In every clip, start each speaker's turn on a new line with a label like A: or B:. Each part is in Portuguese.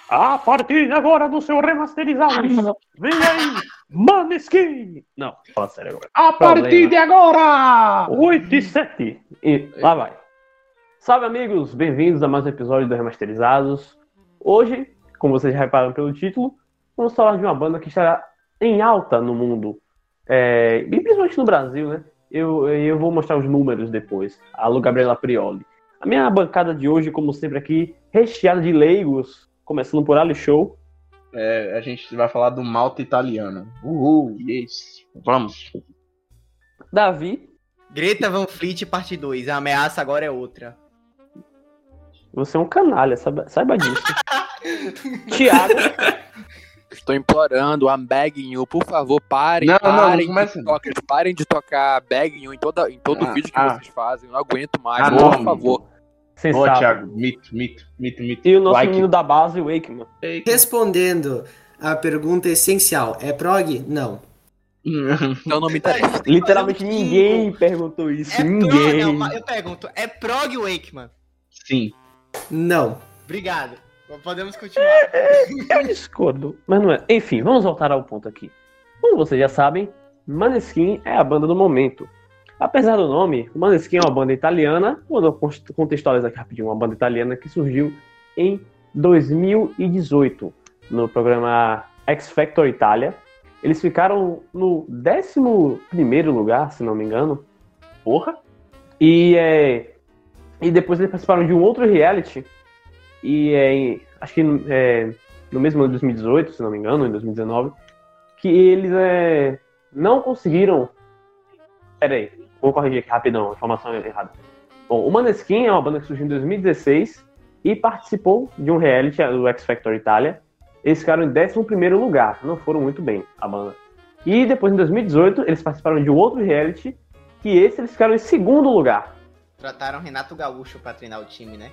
A: A partir de agora do seu remasterizado, vem aí, Maneskin! Não, fala sério agora.
B: A partir de agora!
A: 8 e 7. E lá vai. Salve, amigos! Bem-vindos a mais um episódio do Remasterizados. Hoje, como vocês já repararam pelo título, vamos falar de uma banda que está em alta no mundo. E principalmente no Brasil, né? Eu vou mostrar os números depois. Alô, Gabriela Prioli. A minha bancada de hoje, como sempre aqui, recheada de leigos, começando por Ali Show.
B: A gente vai falar do Malta italiano. Yes. Vamos.
A: Davi.
C: Greta Van Fleet, parte 2. A ameaça agora é outra.
A: Você é um canalha, saiba disso. Thiago.
D: Estou implorando, I'm begging you, por favor, parem de tocar begging you em todo vídeo que vocês fazem. Eu não aguento mais, por favor.
B: Ô, Thiago, mito.
A: E o nosso menino da base, o Wakeman.
E: Respondendo a pergunta essencial, é prog? Não.
D: Não me interessa.
A: Literalmente ninguém perguntou isso. Ninguém.
C: Eu pergunto, é prog Wakeman?
B: Sim.
E: Não.
C: Obrigado. Podemos continuar.
A: Eu discordo, mas não é. Enfim, vamos voltar ao ponto aqui. Como vocês já sabem, Maneskin é a banda do momento. Apesar do nome, o Maneskin é uma banda italiana. Vou contextualizar aqui rapidinho. Uma banda italiana que surgiu em 2018 no programa X Factor Itália. Eles ficaram no 11º lugar, se não me engano.
B: Porra!
A: E depois eles participaram de um outro reality. Acho que no mesmo ano de 2018, se não me engano, em 2019, que eles não conseguiram. Peraí, vou corrigir aqui rapidão, a informação é errada. Bom, o Maneskin é uma banda que surgiu em 2016 e participou de um reality do X Factor Itália. Eles ficaram em 11º lugar, não foram muito bem, a banda. E depois, em 2018, eles participaram de um outro reality, que eles ficaram em 2º lugar.
C: Trataram Renato Gaúcho pra treinar o time, né?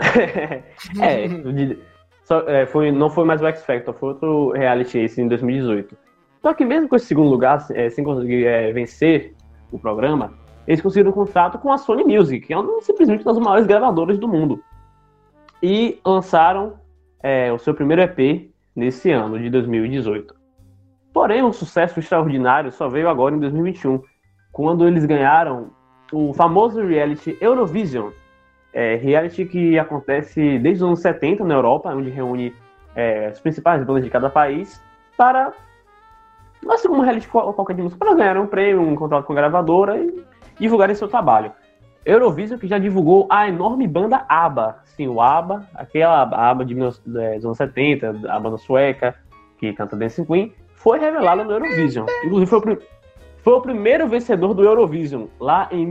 A: Não foi mais o X Factor, foi outro reality esse em 2018. Só que mesmo com esse 2º lugar, sem conseguir vencer o programa, eles conseguiram um contrato com a Sony Music, que é simplesmente uma das maiores gravadoras do mundo. E lançaram o seu primeiro EP nesse ano, de 2018. Porém, um sucesso extraordinário só veio agora em 2021, quando eles ganharam o famoso reality Eurovision. Reality que acontece desde os anos 70 na Europa, onde reúne as principais bandas de cada país para, assim como um reality qualquer de música, para ganhar um prêmio, um contrato com a gravadora e divulgarem seu trabalho. Eurovision que já divulgou a enorme banda ABBA. Sim, o ABBA, aquela ABBA dos anos 70, a banda sueca que canta Dancing Queen, foi revelada no Eurovision. Inclusive foi o primeiro vencedor do Eurovision, lá em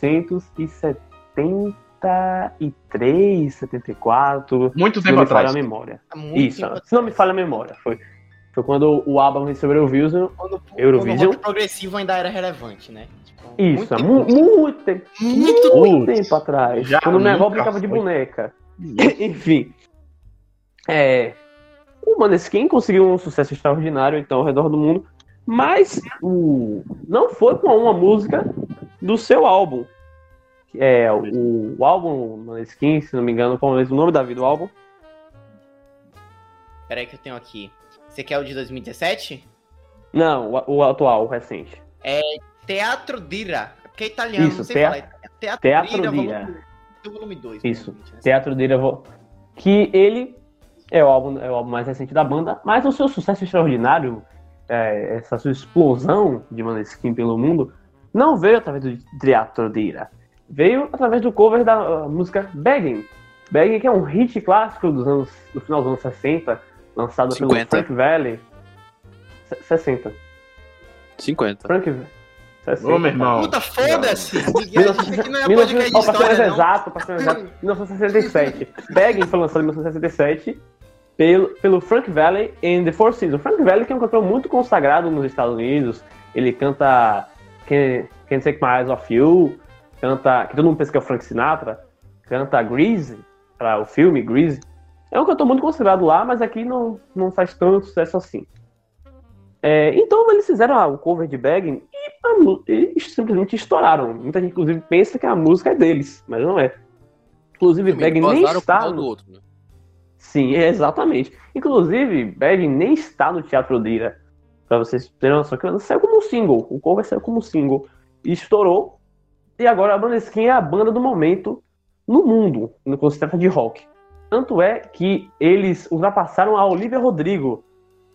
A: 1973, 74.
B: Muito tempo atrás.
A: Se não me falha a memória. Se não me falha a memória. Foi quando o ABBA venceu o Eurovision.
C: Quando o
A: Eurovision.
C: rock progressivo ainda era relevante, né?
A: Isso, muito tempo atrás. Quando o Megol brincava de boneca. Enfim. O Maneskin conseguiu um sucesso extraordinário então ao redor do mundo. Mas não foi com uma música do seu álbum. O álbum Maneskin, se não me engano, qual é o nome do álbum?
C: Peraí que eu tenho aqui. Você quer o de 2017?
A: Não, o atual, o recente.
C: Teatro Dira, porque é italiano,
A: Isso,
C: não sei falar.
A: Teatro Dira.
C: Volume 2.
A: Isso, Teatro Dira. Que ele é o álbum mais recente da banda, mas o seu sucesso extraordinário, essa sua explosão de Maneskin pelo mundo, não veio através do Teatro Dira. Veio através do cover da música Begging. Begging, que é um hit clássico do final dos anos 60, lançado
D: 50.
A: pelo Frank Valli. 60.
D: 50.
A: Frank Valli. 60.
B: Ô, meu irmão.
C: Puta, foda-se! Aqui não é podcast de
A: Para ser
C: história, não.
A: exato, 1967. Begging foi lançado em 1967 pelo Frank Valli em The Four Seasons. O Frank Valli, que é um cantor muito consagrado nos Estados Unidos. Ele canta Can't Take My Eyes Off You, canta, que todo mundo pensa que é o Frank Sinatra, canta Grease, para o filme Grease. É um cantor muito considerado lá, mas aqui não faz tanto sucesso assim. Então eles fizeram o cover de Begging e simplesmente estouraram. Muita gente, inclusive, pensa que a música é deles, mas não é. Inclusive, Begging nem está...
D: do outro, né?
A: Sim, exatamente. Inclusive, Begging nem está no Teatro Lira. Pra vocês terem noção, que saiu como um single. O cover saiu como um single. E estourou. E agora a Maneskin é a banda do momento no mundo, quando se trata de rock. Tanto é que eles ultrapassaram a Olivia Rodrigo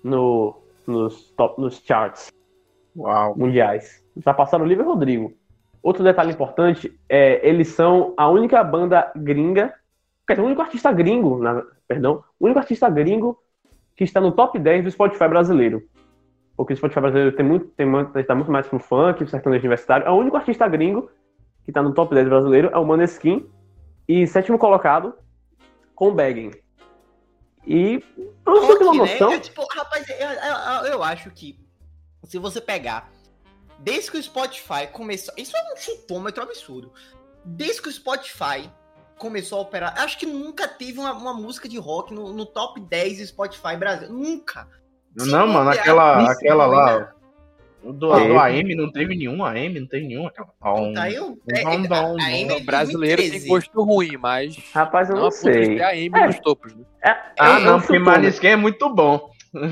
A: nos charts mundiais. Ultrapassaram a Olivia Rodrigo. Outro detalhe importante é eles são a única banda gringa, quer dizer, o único artista gringo, o único artista gringo que está no top 10 do Spotify brasileiro. Porque o Spotify brasileiro está muito mais pro funk, pro sertanejo universitário. É o único artista gringo que está no top 10 brasileiro é o Maneskin. E 7º colocado, com Begging. E, pra você ter uma noção...
C: Né? Tipo, rapaz, eu acho que, se você pegar, desde que o Spotify começou... Isso é um chutômetro absurdo. Desde que o Spotify começou a operar... Acho que nunca teve uma música de rock no top 10 do Spotify Brasil. Nunca.
B: Não, mano, aquela lá... Do AM não teve nenhum,
D: O brasileiro tem gosto ruim, mas...
A: Rapaz, eu não sei.
D: AM nos topos, né?
B: Não, porque Maneskin é muito bom.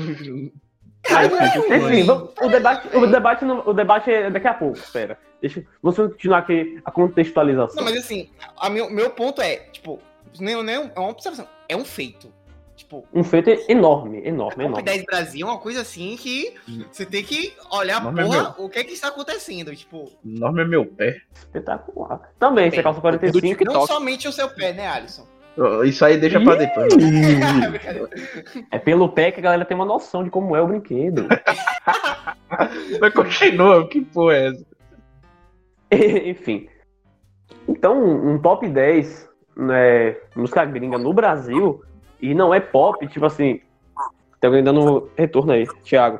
A: Enfim, o debate é daqui a pouco, espera. Vamos continuar aqui a contextualização.
C: Não, mas assim, meu ponto é, tipo, é uma observação, é um feito. Tipo,
A: um feito enorme.
C: Top 10 Brasil é uma coisa assim que você tem que olhar, o que é que está acontecendo, tipo...
B: Enorme é meu pé.
A: Espetacular. Também, você calça 45.
C: Não somente o seu pé, né, Alisson?
B: Isso aí deixa pra depois.
A: É pelo pé que a galera tem uma noção de como é o brinquedo.
B: Mas continua, que porra é essa?
A: Enfim. Então, um top 10, né, música gringa no Brasil, e não é pop, tipo assim... Tem alguém dando retorno aí, Thiago.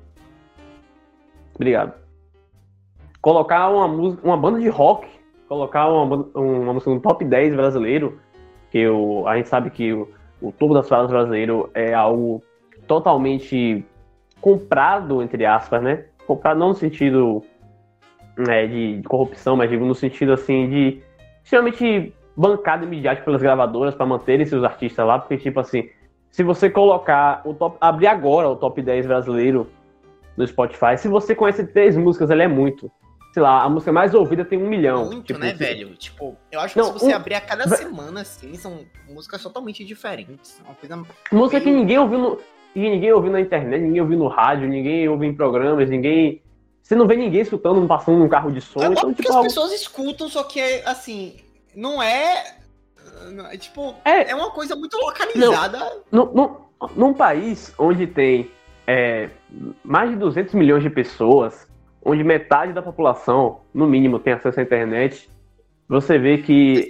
A: Obrigado. Colocar uma banda de rock, colocar uma música no top 10 brasileiro, que a gente sabe que o topo das paradas brasileiro é algo totalmente comprado, entre aspas, né? Comprado não no sentido de corrupção, mas digo no sentido assim de extremamente bancado e midiático pelas gravadoras para manterem seus artistas lá, porque tipo assim, se você colocar abrir agora o top 10 brasileiro no Spotify, se você conhece 3 músicas, ele é muito. Sei lá, a música mais ouvida tem 1 milhão.
C: Muito,
A: tipo,
C: né, velho? Tipo, eu acho que se você abrir a cada semana, assim, são músicas totalmente diferentes. Uma coisa
A: música que ninguém ouviu na internet, ninguém ouviu no rádio, ninguém ouve em programas, você não vê ninguém escutando, passando num carro de som.
C: Então, tipo, as pessoas escutam, só que assim, não é... Tipo, é uma coisa muito localizada.
A: Num país onde tem mais de 200 milhões de pessoas, onde metade da população, no mínimo, tem acesso à internet, você vê que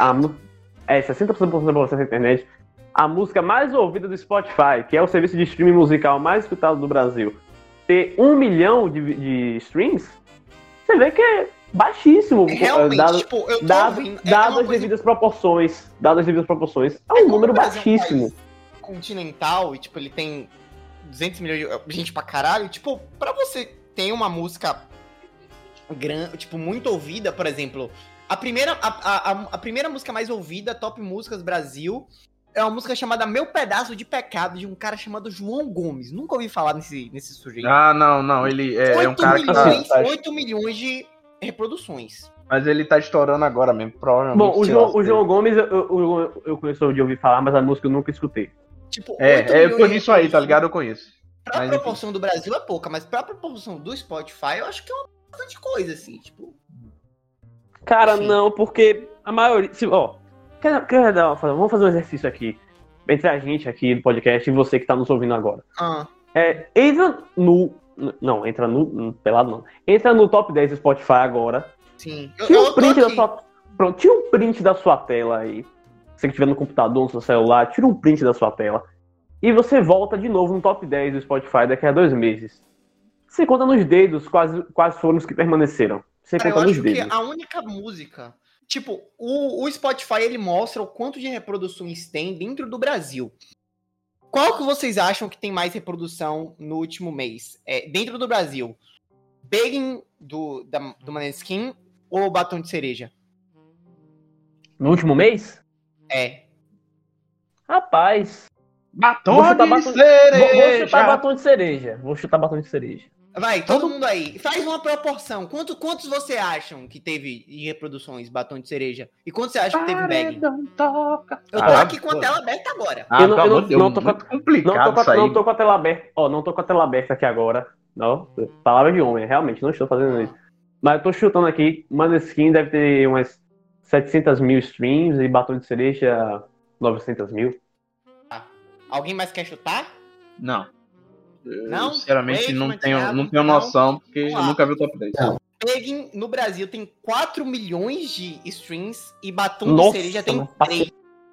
A: 60% da população tem internet, a música mais ouvida do Spotify, que é o serviço de streaming musical mais escutado do Brasil, ter 1 milhão de streams, você vê que é baixíssimo.
C: Realmente,
A: dadas as devidas proporções. É um número baixíssimo.
C: Um país continental, e tipo, ele tem 200 milhões de gente pra caralho, tipo, pra você ter uma música tipo, muito ouvida, por exemplo, a primeira música mais ouvida, Top Músicas Brasil, é uma música chamada Meu Pedaço de Pecado, de um cara chamado João Gomes. Nunca ouvi falar nesse sujeito.
B: Não, ele é um cara que
C: 8 milhões de reproduções.
B: Mas ele tá estourando agora mesmo, provavelmente.
A: Bom, o João Gomes eu conheço de ouvir falar, mas a música eu nunca escutei.
C: Tipo,
B: foi nisso aí, tá ligado? Eu conheço.
C: Pra proporção do Brasil é pouca, mas pra proporção do Spotify, eu acho que é bastante coisa, assim, tipo...
A: Cara, enfim. Não, porque a maioria... Vamos fazer um exercício aqui, entre a gente aqui no podcast e você que tá nos ouvindo agora. Entra no top 10 do Spotify agora.
C: Sim.
A: Tira um print da sua tela aí. Se você estiver no computador, no seu celular, tira um print da sua tela. E você volta de novo no top 10 do Spotify daqui a 2 meses. Você conta nos dedos quais foram os que permaneceram. Você conta nos dedos.
C: Eu acho que a única música... Tipo, o Spotify, ele mostra o quanto de reproduções tem dentro do Brasil. Qual que vocês acham que tem mais reprodução no último mês? Dentro do Brasil, Begging do Maneskin ou Batom de Cereja?
A: No último mês?
C: É.
A: Rapaz.
B: Batom de cereja.
A: Vou chutar batom de cereja. Vou chutar batom de cereja.
C: Vai, todo mundo aí. Faz uma proporção. Quantos você acham que teve de reproduções batom de cereja? E quantos você acha que teve bag? Eu tô aqui com a tela aberta agora.
A: Não tô com a tela aberta. Não tô com a tela aberta aqui agora. Não, palavra de homem. Realmente, não estou fazendo isso. Mas eu tô chutando aqui. Maneskin deve ter umas 700 mil streams e batom de cereja 900 mil.
C: Alguém mais quer chutar?
B: Não.
C: Não?
B: Sinceramente, não tenho noção, porque eu nunca vi o top 10.
C: Begging no Brasil tem 4 milhões de streams e batom de cereja tem 3.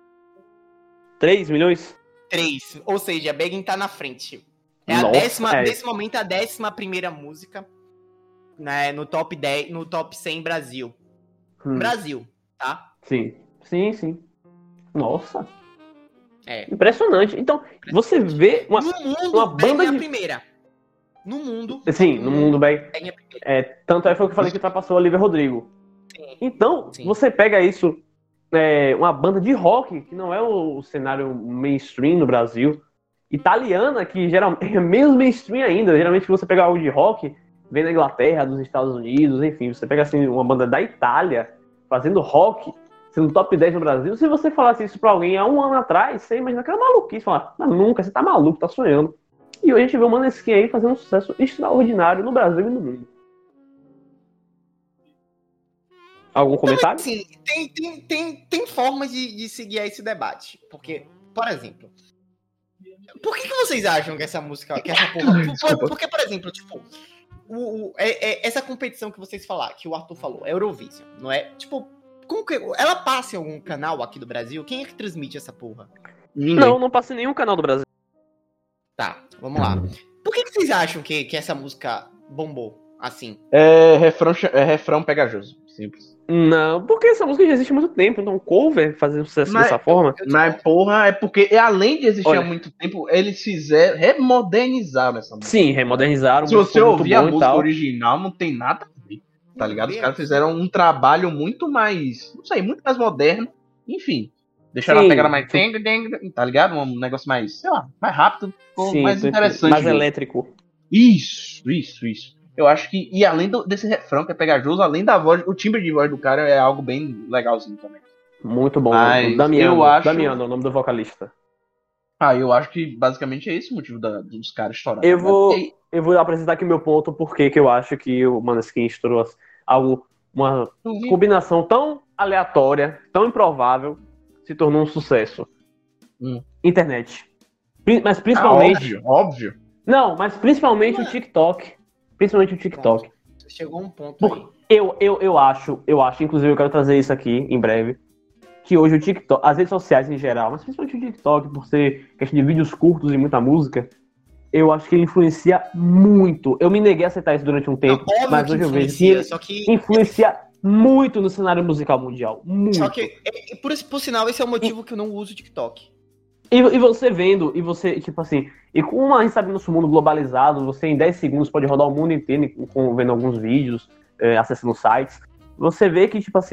A: 3 milhões?
C: 3. Ou seja, Begging tá na frente. Nesse momento, a 11ª música, né, no top 10, no top 100 Brasil. Brasil, tá?
A: Sim. Nossa. Impressionante. Então, você vê uma banda
C: de... a primeira. No mundo.
A: Sim, no mundo, bem. Tanto foi o que eu falei que ultrapassou a Olivia Rodrigo. Sim. Então, você pega isso, uma banda de rock, que não é o cenário mainstream no Brasil, italiana, que geralmente é menos mainstream ainda. Geralmente, você pega algo de rock, vem da Inglaterra, dos Estados Unidos, enfim, você pega assim uma banda da Itália fazendo rock, sendo top 10 no Brasil. Se você falasse isso pra alguém há um ano atrás, você imagina que era maluquice. Falar, nunca, você tá maluco, tá sonhando. E hoje a gente vê o Maneskin aí fazendo um sucesso extraordinário no Brasil e no mundo. Algum comentário?
C: Sim, tem formas de seguir esse debate. Porque, por exemplo, por que vocês acham que essa música, que essa porra... Porque, por exemplo, tipo, essa competição que vocês falaram, que o Arthur falou, é Eurovision, não é? Tipo, como que ela passa em algum canal aqui do Brasil? Quem é que transmite essa porra?
A: Ninguém. Não passa em nenhum canal do Brasil.
C: Tá, vamos lá. Por que vocês acham que essa música bombou assim?
B: Refrão pegajoso, simples.
A: Não, porque essa música já existe há muito tempo, então cover fazer sucesso dessa forma.
B: Mas, porra, é porque além de existir há muito tempo, eles remodernizaram essa música.
A: Sim, remodernizaram.
B: Se você ouvir a música original, não tem nada a ver, tá ligado? Os caras fizeram um trabalho muito mais, não sei, muito mais moderno, enfim. Deixaram a pegada mais, tá ligado? Um negócio mais, sei lá, mais rápido, mais interessante.
A: Mais elétrico.
B: Isso. Eu acho que, e além desse refrão que é pegajoso, além da voz, o timbre de voz do cara é algo bem legalzinho também.
A: Muito bom.
B: Mas
A: Damiano é o nome do vocalista.
B: Eu acho que basicamente é esse o motivo dos caras estourarem.
A: Eu vou apresentar aqui o meu ponto, porque que eu acho que o Maneskin estourou uma combinação tão aleatória, tão improvável, se tornou um sucesso. Internet. Mas principalmente...
B: Óbvio.
A: Não, mas principalmente o TikTok. Principalmente o TikTok.
C: Chegou um ponto aí.
A: Eu acho, inclusive eu quero trazer isso aqui em breve, que hoje o TikTok, as redes sociais em geral, mas principalmente o TikTok, por ser questão de vídeos curtos e muita música, eu acho que ele influencia muito. Eu me neguei a aceitar isso durante um tempo, mas hoje eu vejo que ele influencia muito no cenário musical mundial. Muito.
C: Só que, por sinal, esse é o motivo que eu não uso o TikTok.
A: E você vendo, e você, tipo assim, e como a gente sabe no nosso mundo globalizado, você em 10 segundos pode rodar o mundo inteiro vendo alguns vídeos, acessando sites, você vê que, tipo assim,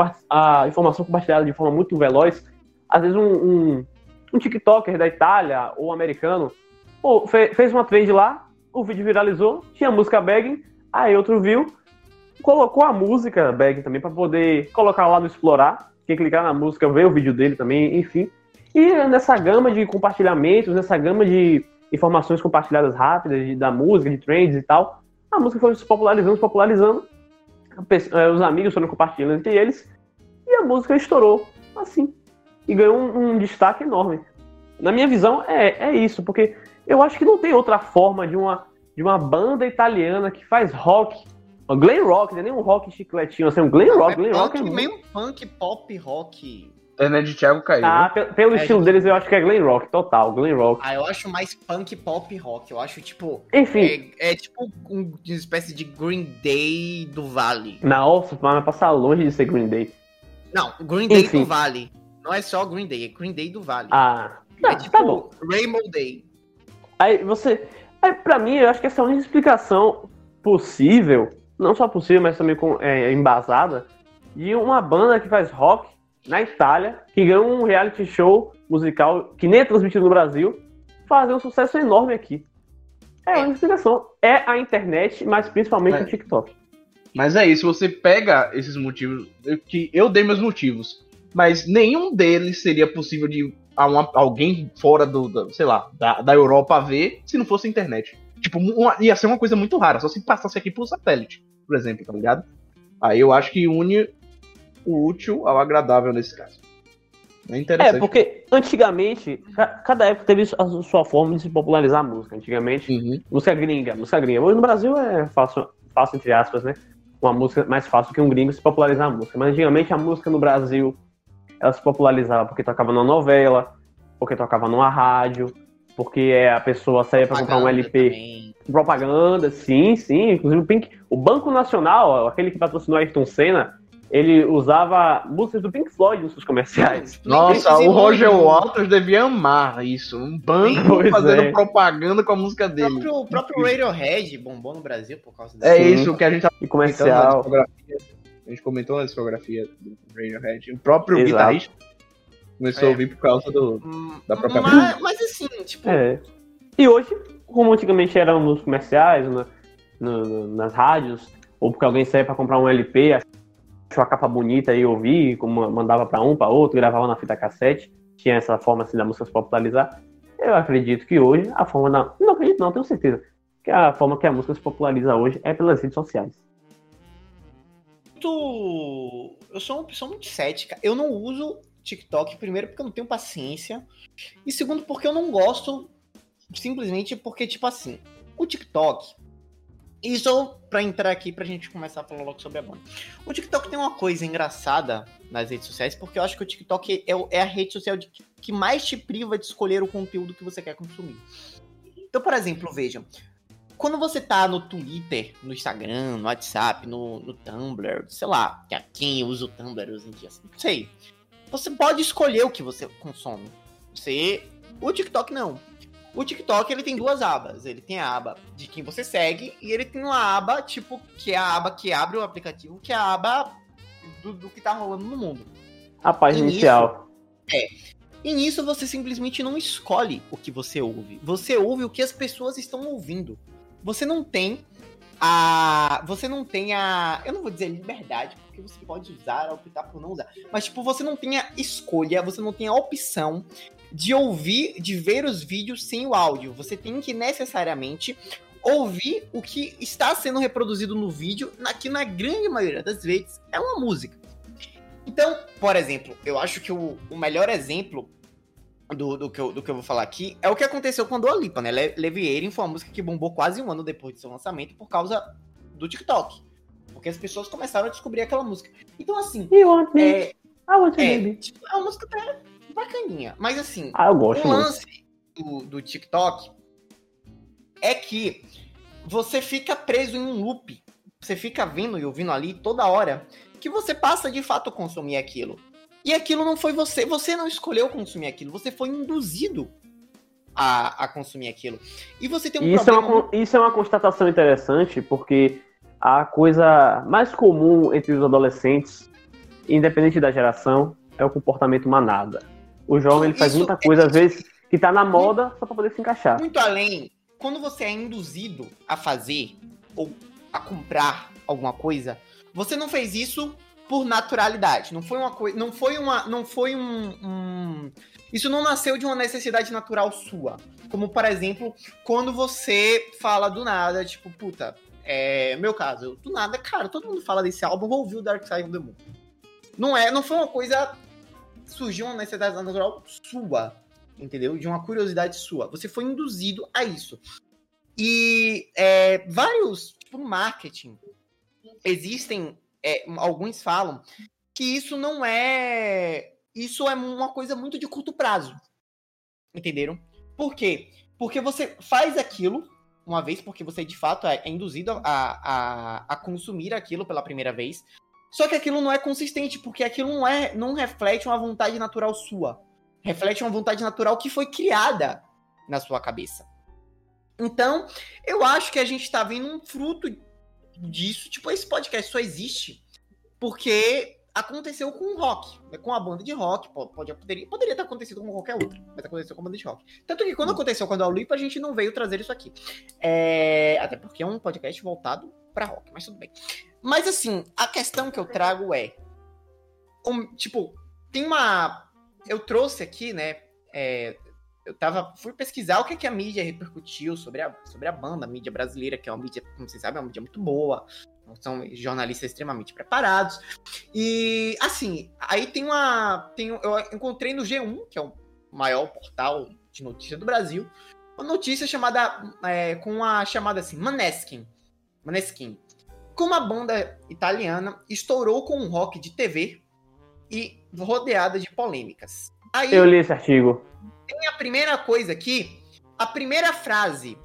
A: a informação compartilhada de forma muito veloz, às vezes um TikToker da Itália ou americano, fez uma trend lá, o vídeo viralizou, tinha a música Begging, aí outro viu, colocou a música Begging também pra poder colocar lá no Explorar, quem clicar na música vê o vídeo dele também, enfim. E nessa gama de compartilhamentos, nessa gama de informações compartilhadas rápidas da música, de trends e tal, a música foi se popularizando, os amigos foram compartilhando entre eles, e a música estourou, assim, e ganhou um destaque enorme. Na minha visão, é isso, porque eu acho que não tem outra forma de uma banda italiana que faz rock, glam rock, não é nem um rock chicletinho, assim, um glam rock é
C: meio punk, pop, rock...
B: Internet de Thiago caiu.
A: Pelo estilo deles, eu acho que é glam rock, total, glam rock.
C: Eu acho mais punk, pop, rock. Eu acho, tipo...
A: Enfim.
C: É tipo uma espécie de Green Day do Vale.
A: Nossa, mas vai passar longe de ser Green Day.
C: Não, Green Day do Vale. Não é só Green Day, é Green Day do Vale.
A: Tipo, tá bom.
C: Rainbow Day.
A: Aí você... pra mim, eu acho que essa é a única explicação possível, não só possível, mas também embasada, de uma banda que faz rock na Itália, que ganhou um reality show musical que nem é transmitido no Brasil, fazer um sucesso enorme aqui. É uma explicação. É a internet, mas principalmente o TikTok.
B: Mas é isso, você pega esses motivos, que eu dei meus motivos, mas nenhum deles seria possível de alguém fora sei lá, da Europa ver se não fosse a internet. Tipo, ia ser uma coisa muito rara, só se passasse aqui por satélite, por exemplo, tá ligado? Aí eu acho que une o útil ao agradável nesse caso. É interessante.
A: Porque antigamente, cada época teve a sua forma de se popularizar a música. Antigamente, música gringa. Hoje no Brasil é fácil entre aspas, né? Uma música mais fácil que um gringo se popularizar a música. Mas antigamente a música no Brasil, ela se popularizava porque tocava numa novela, porque tocava numa rádio, porque a pessoa saía pra comprar um LP. Também. Propaganda, sim. Inclusive o Banco Nacional, aquele que patrocinou a Ayrton Senna, ele usava músicas do Pink Floyd nos seus comerciais.
B: Nossa, o Roger Waters devia amar isso. Um banco fazendo propaganda com a música dele.
C: O próprio Radiohead bombou no Brasil por causa disso.
B: É isso que a gente tá
A: comercial.
B: A gente comentou na discografia do Radiohead. O próprio guitarrista começou a ouvir por causa da própria música.
C: Mas assim, tipo...
A: E hoje, como antigamente eram nos comerciais, nas rádios, ou porque alguém saía pra comprar um LP, achou a capa bonita e ouvir, como mandava pra um, pra outro, gravava na fita cassete, tinha essa forma assim da música se popularizar. Eu acredito que hoje a forma não acredito não, tenho certeza que a forma que a música se populariza hoje é pelas redes sociais.
C: Eu sou uma pessoa muito cética. Eu não uso TikTok, primeiro porque eu não tenho paciência, e segundo porque eu não gosto, simplesmente porque, tipo assim, o TikTok... Isso pra entrar aqui pra gente começar a falar logo sobre a banda. O TikTok tem uma coisa engraçada nas redes sociais, porque eu acho que o TikTok é a rede social que mais te priva de escolher o conteúdo que você quer consumir. Então, por exemplo, vejam, quando você tá no Twitter, no Instagram, no WhatsApp, no Tumblr, sei lá, quem usa o Tumblr hoje em dia, não sei. Você pode escolher o que você consome. O TikTok não. O TikTok, ele tem duas abas. Ele tem a aba de quem você segue e ele tem uma aba, tipo, que é a aba que abre o aplicativo, que é a aba do que tá rolando no mundo.
A: A página inicial.
C: E nisso você simplesmente não escolhe o que você ouve. Você ouve o que as pessoas estão ouvindo. Você não tem eu não vou dizer liberdade, porque você pode usar, optar por não usar. Mas, tipo, você não tem a escolha, você não tem a opção de ver os vídeos sem o áudio. Você tem que necessariamente ouvir o que está sendo reproduzido no vídeo, que na grande maioria das vezes é uma música. Então, por exemplo, eu acho que o melhor exemplo do que eu vou falar aqui é o que aconteceu com a Dua Lipa, né? Levitating foi uma música que bombou quase um ano depois do seu lançamento por causa do TikTok. Porque as pessoas começaram a descobrir aquela música. Então, assim...
A: I want baby.
C: Tipo, é uma música até bacaninha. Mas, assim,
A: eu gosto
C: o lance do TikTok é que você fica preso em um loop. Você fica vendo e ouvindo ali toda hora que você passa, de fato, a consumir aquilo. E aquilo não foi você. Você não escolheu consumir aquilo. Você foi induzido a consumir aquilo. E você tem um problema...
A: Isso é uma constatação interessante, porque a coisa mais comum entre os adolescentes, independente da geração, é o comportamento manada. O jovem ele faz muita coisa, às vezes, que tá na moda só pra poder se encaixar.
C: Muito além, quando você é induzido a fazer ou a comprar alguma coisa, você não fez isso por naturalidade. Não foi uma coisa, isso não nasceu de uma necessidade natural sua. Como, por exemplo, quando você fala do nada, tipo, puta, meu caso, do nada, cara, todo mundo fala desse álbum, vou ouvir o Dark Side of the Moon. Não foi uma coisa, surgiu uma necessidade natural sua, entendeu? De uma curiosidade sua. Você foi induzido a isso. E vários, tipo, no marketing, existem, alguns falam que isso não é... Isso é uma coisa muito de curto prazo. Entenderam? Por quê? Porque você faz aquilo uma vez, porque você de fato é induzido a consumir aquilo pela primeira vez. Só que aquilo não é consistente, porque aquilo não reflete uma vontade natural sua. Reflete uma vontade natural que foi criada na sua cabeça. Então, eu acho que a gente tá vendo um fruto disso. Tipo, esse podcast só existe porque aconteceu com o rock, com a banda de rock, poderia ter acontecido com qualquer outra, mas aconteceu com a banda de rock. Tanto que quando aconteceu com a Dua Lipa, a gente não veio trazer isso aqui. Até porque é um podcast voltado pra rock, mas tudo bem. Mas assim, a questão que eu trago é, tem uma... Eu trouxe aqui, né, fui pesquisar o que a mídia repercutiu sobre a banda, a mídia brasileira, que é uma mídia, como vocês sabem, é uma mídia muito boa, são jornalistas extremamente preparados. E, assim, aí eu encontrei no G1, que é o maior portal de notícias do Brasil, uma notícia com a chamada assim, Maneskin. Como a banda italiana estourou com um rock de TV e rodeada de polêmicas. Aí,
A: eu li esse artigo.
C: Tem a primeira coisa aqui, a primeira frase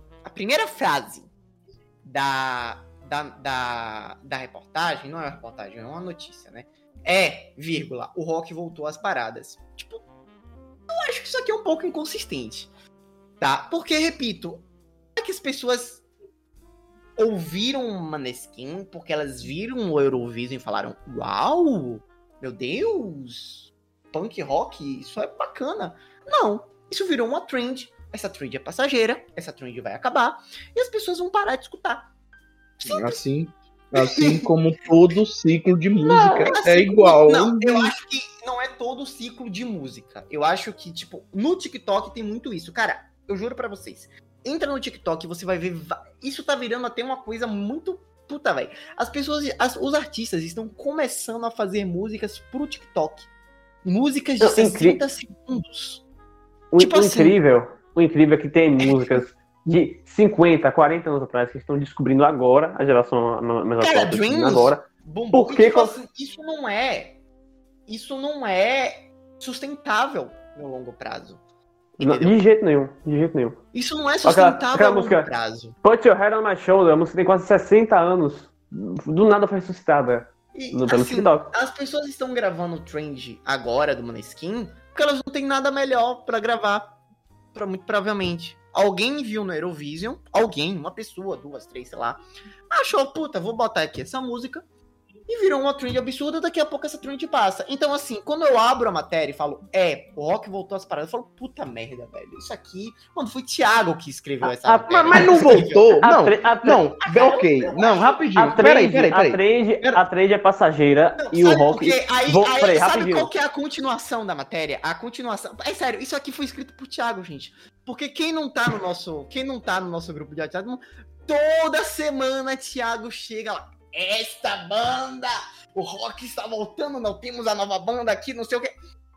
C: da reportagem, não é uma reportagem, é uma notícia, né? Vírgula, o rock voltou às paradas. Eu acho que isso aqui é um pouco inconsistente, tá? Porque, repito, é que as pessoas ouviram Maneskin porque elas viram o Eurovision e falaram, uau, meu Deus, punk rock, isso é bacana. Não, isso virou uma trend, essa trend é passageira, essa trend vai acabar, e as pessoas vão parar de escutar.
B: Assim como todo ciclo de música é igual.
C: Não, eu acho que não é todo ciclo de música. Eu acho que, no TikTok tem muito isso. Cara, eu juro pra vocês. Entra no TikTok e você vai ver... Isso tá virando até uma coisa muito... Puta, velho. As pessoas... os artistas estão começando a fazer músicas pro TikTok. Músicas de 60 segundos.
A: O incrível é que tem músicas de 50, 40 anos atrás que estão descobrindo agora, a geração mais atual
C: Dreams,
A: agora.
C: Porque isso não é sustentável no longo prazo.
A: Não, de jeito nenhum.
C: Isso não é sustentável a longo prazo.
A: Put Your Head on My Shoulder, a música tem quase 60 anos. Do nada foi ressuscitada. Pelo TikTok.
C: As pessoas estão gravando trend agora do Maneskin porque elas não têm nada melhor pra gravar. Muito provavelmente. Alguém viu no Eurovision, uma pessoa, 2, 3, sei lá, achou, puta, vou botar aqui essa música, e virou uma trend absurda, daqui a pouco essa trend passa. Então, assim, quando eu abro a matéria e falo, o rock voltou às paradas, eu falo, puta merda, velho, isso aqui... Mano, foi Thiago que escreveu essa matéria.
B: Mas não voltou? Não, ok. Não, rapidinho. Peraí.
A: A trend é passageira e o rock...
C: Sabe rapidinho. Qual que é a continuação da matéria? A continuação... É sério, isso aqui foi escrito por Thiago, gente. Porque quem não tá no nosso grupo de WhatsApp, toda semana Thiago chega lá. Esta banda, o rock está voltando, não temos a nova banda aqui, não sei o que.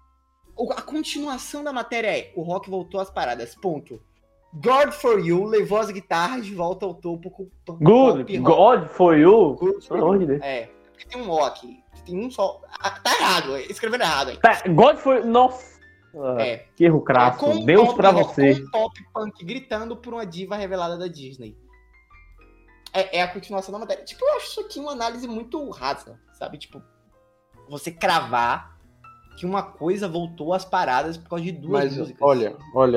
C: A continuação da matéria é: o rock voltou às paradas, ponto. God for You levou as guitarras de volta ao topo com
A: God for You?
C: Pelo amor de Deus. Porque tem um O aqui, tem um só. Tá errado, escrevendo errado aí.
A: God for You, nossa. Que erro crasso, Deus pra você.
C: Com um pop punk gritando por uma diva revelada da Disney. É a continuação da matéria. Eu acho isso aqui uma análise muito rasa, sabe? Você cravar que uma coisa voltou às paradas por causa de duas músicas.
B: Olha.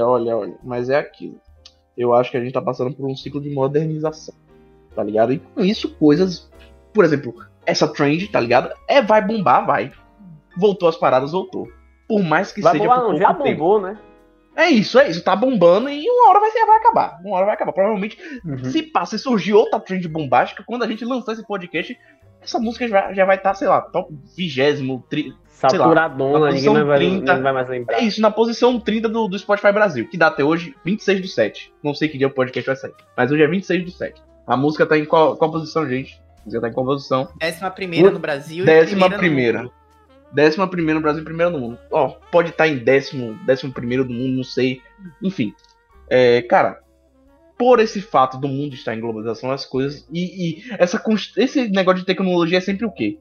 B: Mas é aquilo. Eu acho que a gente tá passando por um ciclo de modernização, tá ligado? E com isso, coisas... Por exemplo, essa trend, tá ligado? Vai bombar, vai. Voltou às paradas, voltou. Por mais que seja
A: bombar, não, já bombou, né?
B: É isso, tá bombando e uma hora vai acabar. Provavelmente, se surgir outra trend bombástica, quando a gente lançar esse podcast, essa música já vai estar, sei lá, top 20º,
A: saturadona, ninguém não vai mais lembrar.
B: É isso, na posição 30 do Spotify Brasil, que dá até hoje 26/7. Não sei que dia o podcast vai sair, mas hoje é 26/7. A música tá em qual posição, gente? A música tá em qual posição?
C: 11ª no Brasil e
B: 11ª. 11ª no Brasil e primeira no mundo. Pode estar em 11º do mundo, não sei. Enfim. Cara, por esse fato do mundo estar em globalização, as coisas... E esse negócio de tecnologia é sempre o quê?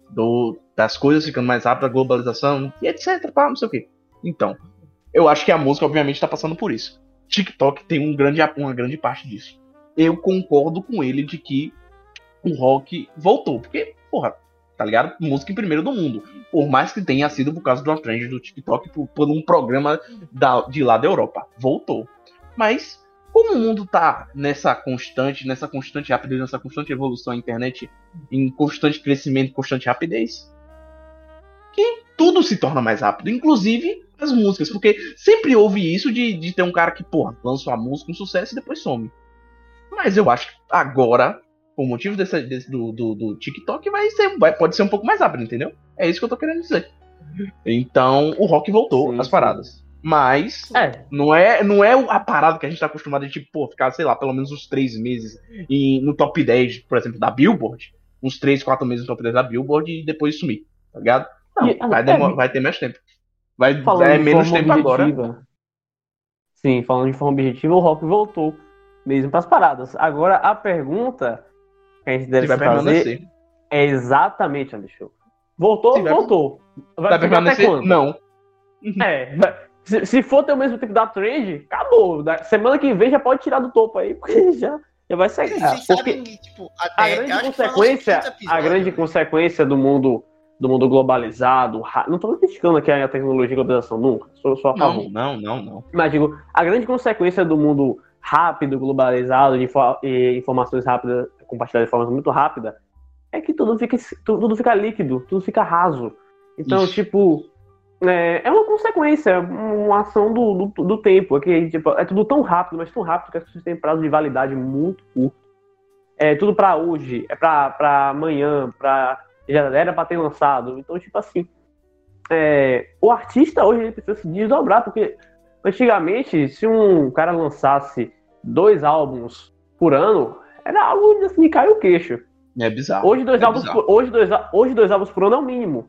B: Das coisas ficando mais rápidas, a globalização, e etc, não sei o quê. Então, eu acho que a música, obviamente, está passando por isso. TikTok tem uma grande parte disso. Eu concordo com ele de que o rock voltou. Porque, porra... Tá ligado? Música em primeiro do mundo. Por mais que tenha sido por causa de uma trend do TikTok, por um programa de lá da Europa. Voltou. Mas, como o mundo tá nessa constante rapidez, nessa constante evolução, a internet em constante crescimento, constante rapidez, que tudo se torna mais rápido, inclusive as músicas, porque sempre houve isso de ter um cara que, porra, lança uma música, um sucesso e depois some. Mas eu acho que agora, por motivo do TikTok, pode ser um pouco mais rápido, entendeu? É isso que eu tô querendo dizer. Então, o rock voltou às paradas. Mas não é a parada que a gente tá acostumado a, tipo, pô, ficar, sei lá, pelo menos uns 3 meses no top 10, por exemplo, da Billboard. Uns 3, 4 meses no top 10 da Billboard e depois sumir, tá ligado? Não, vai ter mais tempo. Vai menos tempo agora.
A: Sim, falando de forma objetiva, o rock voltou mesmo pras paradas. Agora, a pergunta que a gente deve se fazer é exatamente, Alexandre. Voltou.
B: Vai permanecer? Não.
A: Se for ter o mesmo tipo da trade, acabou. Semana que vem já pode tirar do topo aí, porque já vai sair. Porque
C: tipo,
A: a grande consequência do mundo globalizado, não tô criticando aqui a tecnologia e a globalização, nunca. Sou a favor.
B: Não.
A: Mas digo, a grande consequência do mundo rápido, globalizado, de informações rápidas, compartilhadas de forma muito rápida, é que tudo fica líquido, tudo fica raso. Então, tipo, é uma consequência, uma ação do tempo. Tipo, é tudo tão rápido, mas tão rápido que as pessoas têm prazo de validade muito curto. É tudo pra hoje, é pra amanhã, já era pra ter lançado. Então, tipo assim, o artista hoje ele precisa se desdobrar, porque antigamente, se um cara lançasse 2 álbuns por ano, era algo assim, de cair o queixo.
B: É bizarro.
A: Hoje 2 álbuns por ano é o mínimo.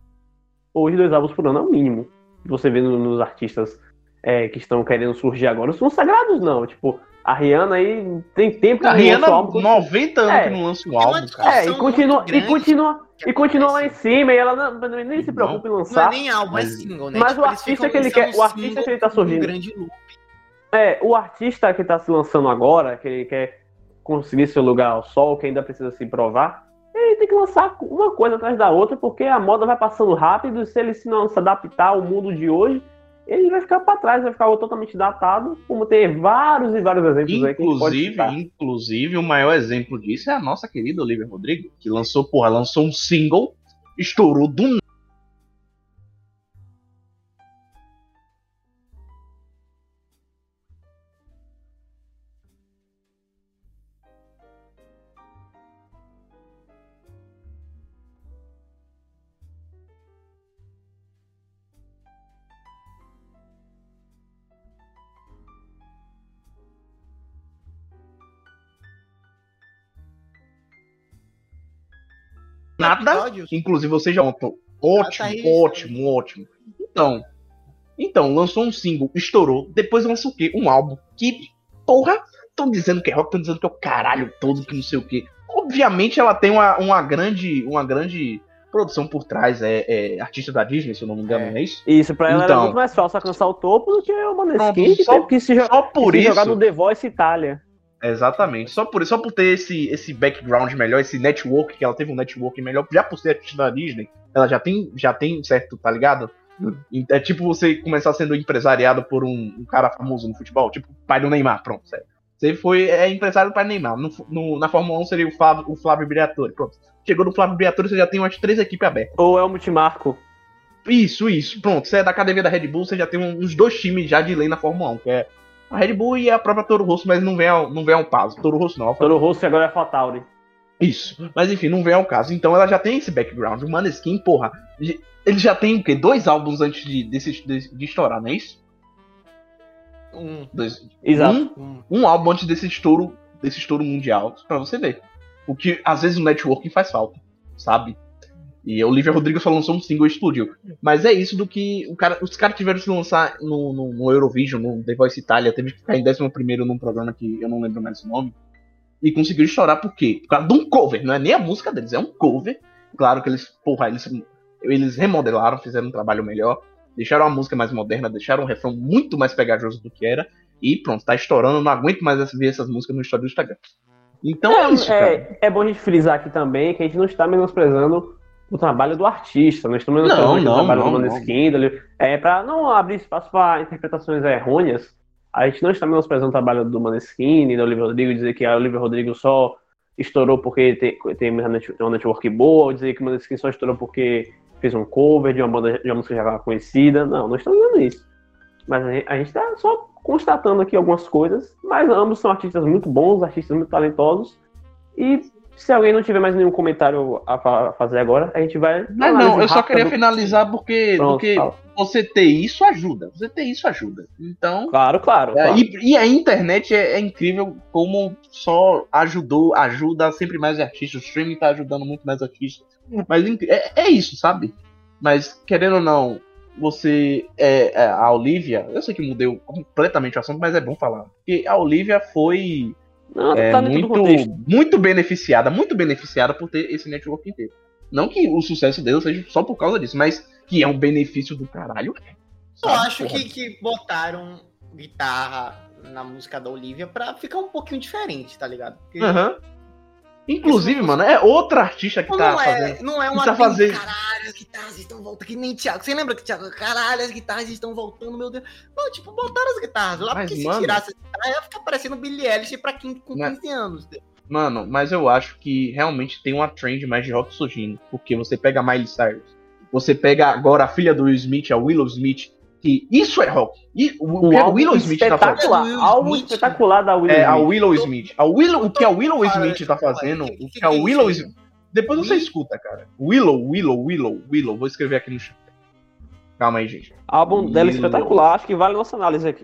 A: Você vê nos artistas que estão querendo surgir agora, não são sagrados, não. Tipo, a Rihanna aí tem tempo que
B: não lança um álbum. 90 anos que não lança um álbum, cara.
A: E continua lá em cima, e ela nem se preocupa em lançar.
C: Não é nem álbum, é single, né?
A: Mas tipo, o artista que ele quer, o artista que ele tá surgindo. O artista que tá se lançando agora, que ele quer conseguir seu lugar ao sol, que ainda precisa se provar, ele tem que lançar uma coisa atrás da outra, porque a moda vai passando rápido, e se ele não se adaptar ao mundo de hoje, ele vai ficar para trás, vai ficar totalmente datado, como tem vários e vários exemplos aí que a gente pode citar.
B: Inclusive, o maior exemplo disso é a nossa querida Olivia Rodrigo, que lançou um single, estourou do nada, inclusive você já ótimo. Então, lançou um single, estourou, depois lançou o quê? Um álbum que, porra, estão dizendo que é rock, estão dizendo que é o caralho todo, que não sei o quê. Obviamente ela tem uma grande produção por trás, artista da Disney, se eu não me engano, não é isso?
A: Isso, pra ela era muito mais fácil alcançar o topo do que o Maneskin, que teve que se jogar no The Voice Itália.
B: Exatamente, só por ter esse background melhor, esse network, que ela teve um network melhor, já por ser artista da Disney, ela já tem certo, tá ligado? É tipo você começar sendo empresariado por um cara famoso no futebol, tipo o pai do Neymar, pronto, sério. Você empresário do pai do Neymar, na Fórmula 1 seria o Flávio Briatore, pronto. Chegou no Flávio Briatore, você já tem umas 3 equipes abertas.
A: Ou é o Multimarco.
B: Isso, pronto, você é da academia da Red Bull, você já tem uns 2 times já de lei na Fórmula 1, que é a Red Bull e a própria Toro Rosso, mas não vem ao caso. Toro Rosso não.
A: Toro Rosso agora é AlphaTauri.
B: Isso. Mas enfim, não vem ao caso. Então ela já tem esse background. O Maneskin, porra, ele já tem o quê? 2 álbuns antes de estourar, não é isso?
A: Exato.
B: Um álbum antes desse estouro mundial, pra você ver. O que às vezes o networking faz falta, sabe? E a Olivia Rodrigo só lançou um single e explodiu. Mas é isso do que os caras tiveram que se lançar no Eurovision, no The Voice Itália, teve que ficar em 11º num programa que eu não lembro mais o nome. E conseguiram estourar por quê? Por causa de um cover, não é nem a música deles, é um cover. Claro que eles remodelaram, fizeram um trabalho melhor, deixaram a música mais moderna, deixaram um refrão muito mais pegajoso do que era. E pronto, tá estourando, não aguento mais ver essas músicas no história do Instagram. Então é isso, cara.
A: É bom a gente frisar aqui também que a gente não está menosprezando o trabalho do artista, nós estamos menosprezando o trabalho do Maneskin, para não abrir espaço para interpretações errôneas. A gente não está menosprezando o trabalho do Maneskin e da Olivia Rodrigo, dizer que a Olivia Rodrigo só estourou porque tem uma network boa, ou dizer que o Maneskin só estourou porque fez um cover de uma música já conhecida. Não estamos fazendo isso. Mas a gente tá só constatando aqui algumas coisas, mas ambos são artistas muito bons, artistas muito talentosos, e se alguém não tiver mais nenhum comentário a fazer agora, a gente vai...
B: Não, eu só queria finalizar porque você ter isso ajuda. Então...
A: Claro.
B: E a internet é incrível como só ajuda sempre mais artistas. O streaming tá ajudando muito mais artistas. Mas é isso, sabe? Mas, querendo ou não, a Olivia... Eu sei que mudei completamente o assunto, mas é bom falar. Porque a Olivia foi... muito beneficiada por ter esse network inteiro. Não que o sucesso dele seja só por causa disso, mas que é um benefício do caralho.
C: Eu acho que botaram guitarra na música da Olivia pra ficar um pouquinho diferente, tá ligado? Porque...
B: Inclusive, mano, é outra artista que fazendo.
C: Não é uma
B: tá fazendo.
C: Caralho, as guitarras estão voltando, que nem Thiago. Você lembra que Thiago, caralho, as guitarras estão voltando, meu Deus. Não, tipo, botaram as guitarras lá, porque se tirasse as guitarras, ia ficar parecendo Billie Eilish pra quem com 15 anos.
B: Mano, mas eu acho que realmente tem uma trend mais de rock surgindo. Porque você pega a Miley Cyrus, você pega agora a filha do Will Smith, a Willow Smith, que isso é rock. E o que a Willow Smith tá fazendo.
A: Algo espetacular da Willow Smith.
B: A Willow Smith. O que a Willow Smith tá fazendo. O que a Willow Smith. Depois você escuta, cara. Willow. Vou escrever aqui no chat. Calma aí, gente.
A: O álbum dela é espetacular. Acho que vale nossa análise aqui.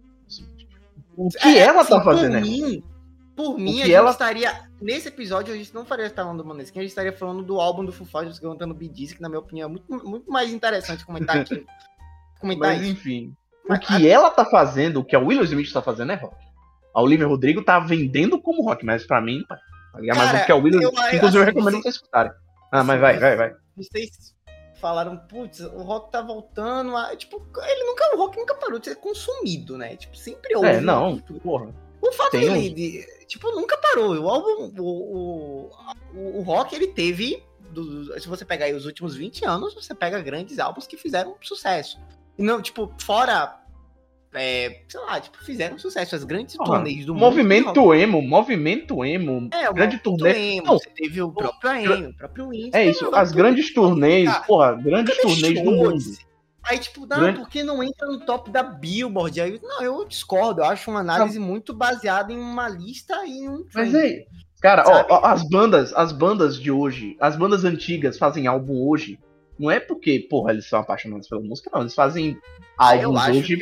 B: O que ela tá fazendo,
C: Por mim, a gente estaria... Nesse episódio, a gente não faria falando do Maneskin, a gente estaria falando do álbum do Foo Fighters cantando Bee Gees, que na minha opinião é muito, muito mais interessante comentar aqui.
B: Mas enfim, o que ela tá fazendo, o que a Willow Smith tá fazendo é rock. A Olivia Rodrigo tá vendendo como rock, mas pra mim, tá ligado? Mas o que a Willow... Inclusive eu recomendo vocês escutarem. Mas vai.
C: Vocês falaram, putz, o rock tá voltando, tipo, o rock nunca parou de ser consumido, né? Tipo, sempre houve.
B: Porra.
C: O fato de tipo, nunca parou. O álbum, o rock, ele teve, se você pegar aí os últimos 20 anos, você pega grandes álbuns que fizeram sucesso. Não, tipo, fora, sei lá, tipo, fizeram sucesso. As grandes turnês do mundo.
B: Movimento emo. Grande turnê.
C: Não, você teve o próprio Indie.
B: É isso, as grandes turnês, grandes turnês do mundo.
C: Aí, tipo, por que não entra no top da Billboard? Aí, eu discordo. Eu acho uma análise muito baseada em uma lista e um trend.
B: Mas aí, cara, as bandas de hoje, as bandas antigas fazem álbum hoje, não é porque, eles são apaixonados pela música, não. Eles fazem álbuns hoje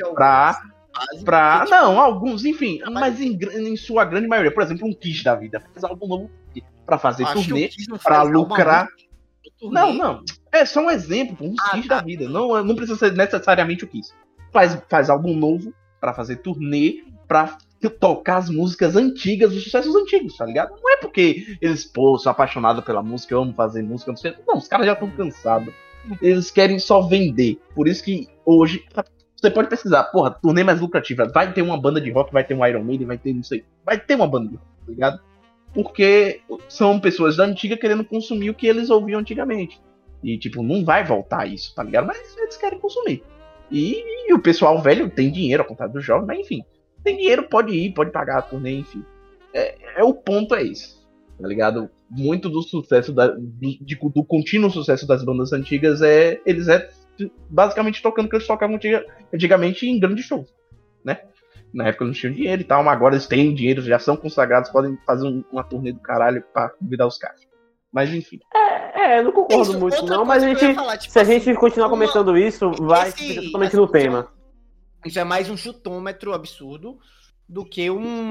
B: alguns, enfim, mas em sua grande maioria. Por exemplo, um Kiss da vida faz álbum novo pra fazer turnê, pra lucrar. Não. É só um exemplo, um Kiss da vida. Não precisa ser necessariamente o Kiss. Faz álbum novo pra fazer turnê, pra tocar as músicas antigas, os sucessos antigos, tá ligado? Não é porque eles, são apaixonados pela música, eu amo fazer música, não sei. Não, os caras já estão cansados. Eles querem só vender. Por isso que hoje, você pode pesquisar, turnê mais lucrativa. Vai ter uma banda de rock, vai ter um Iron Maiden, vai ter não sei. Vai ter uma banda de rock, tá ligado? Porque são pessoas da antiga querendo consumir o que eles ouviam antigamente. E, tipo, não vai voltar isso, tá ligado? Mas eles querem consumir. E o pessoal velho tem dinheiro, ao contrário dos jovens, mas enfim. Tem dinheiro, pode ir, pode pagar a turnê, enfim. O ponto é esse, tá ligado? Muito do sucesso, do contínuo sucesso das bandas antigas eles basicamente tocando o que eles tocavam antigamente em grandes shows, né? Na época eles não tinham dinheiro e tal, mas agora eles têm dinheiro, já são consagrados, podem fazer uma turnê do caralho pra convidar os caras. Mas enfim.
A: Eu não concordo muito não, mas se a gente continuar comentando isso, vai ficar totalmente no tema.
C: Isso é mais um chutômetro absurdo do que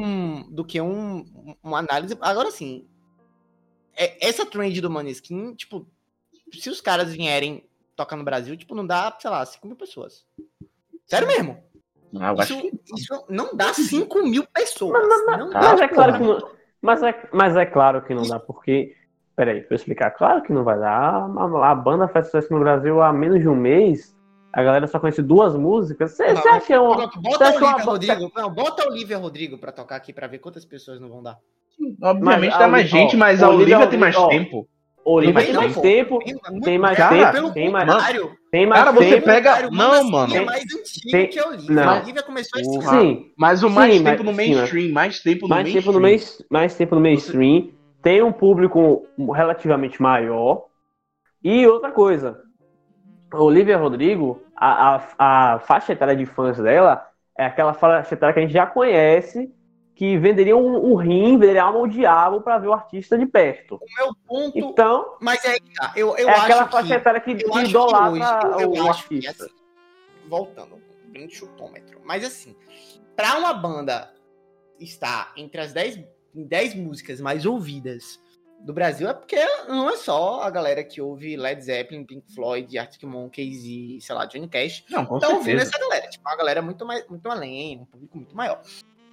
C: uma análise. Agora sim, essa trend do Maneskin, tipo, se os caras vierem tocar no Brasil, tipo, não dá, sei lá, 5 mil pessoas. Sério mesmo? Isso não dá 5 mil pessoas.
A: Mas é claro que não dá, porque... Peraí, deixa eu explicar. Claro que não vai dar. A banda faz sucesso no Brasil há menos de um mês. A galera só conhece 2 músicas. Você acha
C: bota a Olivia Rodrigo pra tocar aqui pra ver quantas pessoas não vão dar.
B: Obviamente dá mais gente, mas a Olivia tem mais tempo.
A: Olivia tem mais tempo. Tem mais tempo. Tem mais
B: tempo. Você pega. Não, mano.
C: É mais antigo que a Olivia. A Olivia começou esse ano.
A: Sim.
B: Mas o mais tempo no mainstream. Mais tempo
A: no mainstream. Tem um público relativamente maior. E outra coisa, Olivia Rodrigo, a faixa etária de fãs dela é aquela faixa etária que a gente já conhece, que venderia um rim, venderia alma ao diabo pra ver o artista de perto.
C: O meu ponto...
A: Então,
C: mas é eu
A: é
C: acho
A: aquela faixa etária que idolatra o artista.
C: Assim, voltando, bem chutômetro. Mas assim, pra uma banda estar entre as 10 músicas mais ouvidas do Brasil, é porque não é só a galera que ouve Led Zeppelin, Pink Floyd, Arctic Monkeys e, sei lá, Johnny Cash.
B: Não, com
C: tá
B: certeza.
C: ouvindo essa galera. Tipo, uma galera muito além, um público muito maior.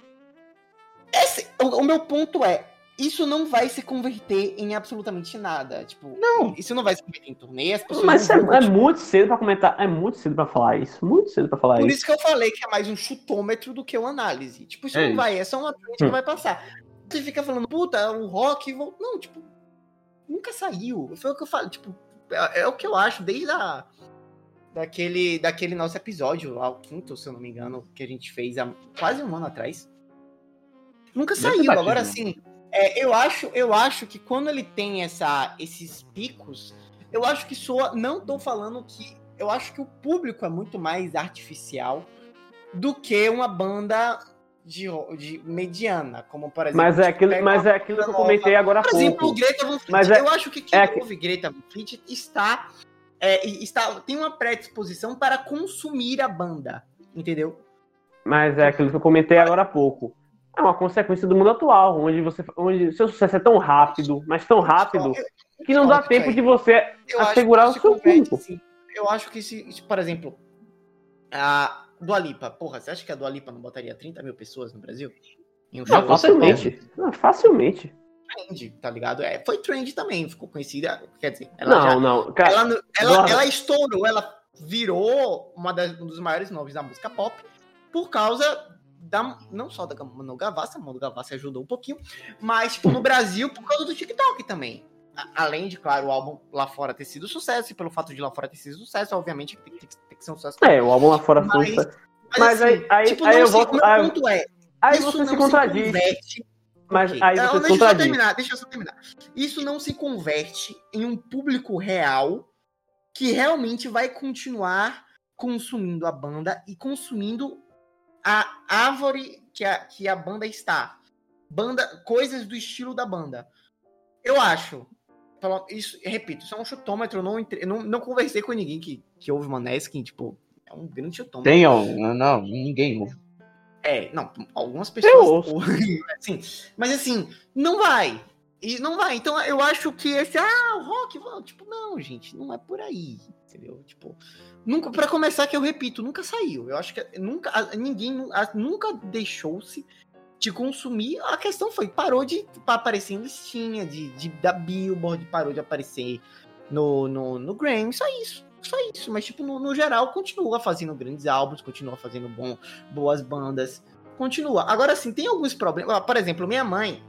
C: O meu ponto é, isso não vai se converter em absolutamente nada. Tipo,
B: não.
C: Isso não vai se converter em turnê, as pessoas
A: Mas é muito cedo pra comentar, é muito cedo pra falar isso. Muito cedo pra falar isso.
C: Por isso que eu falei que é mais um chutômetro do que uma análise. Tipo, isso não vai, é só uma trend que vai passar. Você fica falando, puta, o rock... Não, tipo, nunca saiu. Foi o que eu falo, tipo, é o que eu acho desde daquele nosso episódio lá, o 5º, se eu não me engano, que a gente fez há quase um ano atrás. Nunca saiu. Agora, assim, eu acho que quando ele tem esses picos, eu acho que soa... Não tô falando que... Eu acho que o público é muito mais artificial do que uma banda de mediana, como por exemplo...
A: Mas é aquilo que eu comentei agora há pouco.
C: Por exemplo, o Greta Van Fleet. Eu acho que quem ouve Greta Van Fleet tem uma predisposição para consumir a banda, entendeu?
A: Mas é aquilo que eu comentei agora há pouco. É uma consequência do mundo atual, onde seu sucesso é tão rápido, mas tão rápido, que não dá tempo de você assegurar o seu público.
C: Assim, eu acho que por exemplo, a Dua Lipa, porra, você acha que a Dua Lipa não botaria 30 mil pessoas no Brasil?
A: Não, facilmente. Não, facilmente.
C: Trend, tá ligado? Foi trend também, ficou conhecida, quer dizer,
A: cara,
C: ela estourou, ela virou um dos maiores nomes da música pop, por causa não só da Manu Gavassi, a Manu Gavassi ajudou um pouquinho, mas tipo, no Brasil por causa do TikTok também. Além de, claro, o álbum lá fora ter sido sucesso, e pelo fato de lá fora ter sido sucesso, obviamente tem que ser um sucesso.
A: O álbum lá fora foi um sucesso. Mas
C: assim, aí eu volto... Meu ponto é,
A: aí você se contradiz. Mas aí você se contradiz.
C: Deixa eu só terminar. Isso não se converte em um público real que realmente vai continuar consumindo a banda e consumindo a árvore que a banda está. Coisas do estilo da banda. Eu acho. Isso, repito, isso é um chutômetro. Eu não conversei com ninguém que ouve Maneskin, tipo, é um grande chutômetro.
B: Não, ninguém ouve.
C: Não, algumas pessoas ouvem, assim, mas assim, não vai. Então eu acho que o rock, tipo, não, gente, não é por aí, entendeu? Tipo, pra começar, que eu repito, nunca saiu. Eu acho que ninguém nunca deixou-se de consumir. A questão foi, parou de aparecer em listinha da Billboard, parou de aparecer no Grammy, só isso. Mas tipo, no geral, continua fazendo grandes álbuns, continua fazendo boas bandas, continua. Agora sim, tem alguns problemas. Por exemplo, minha mãe,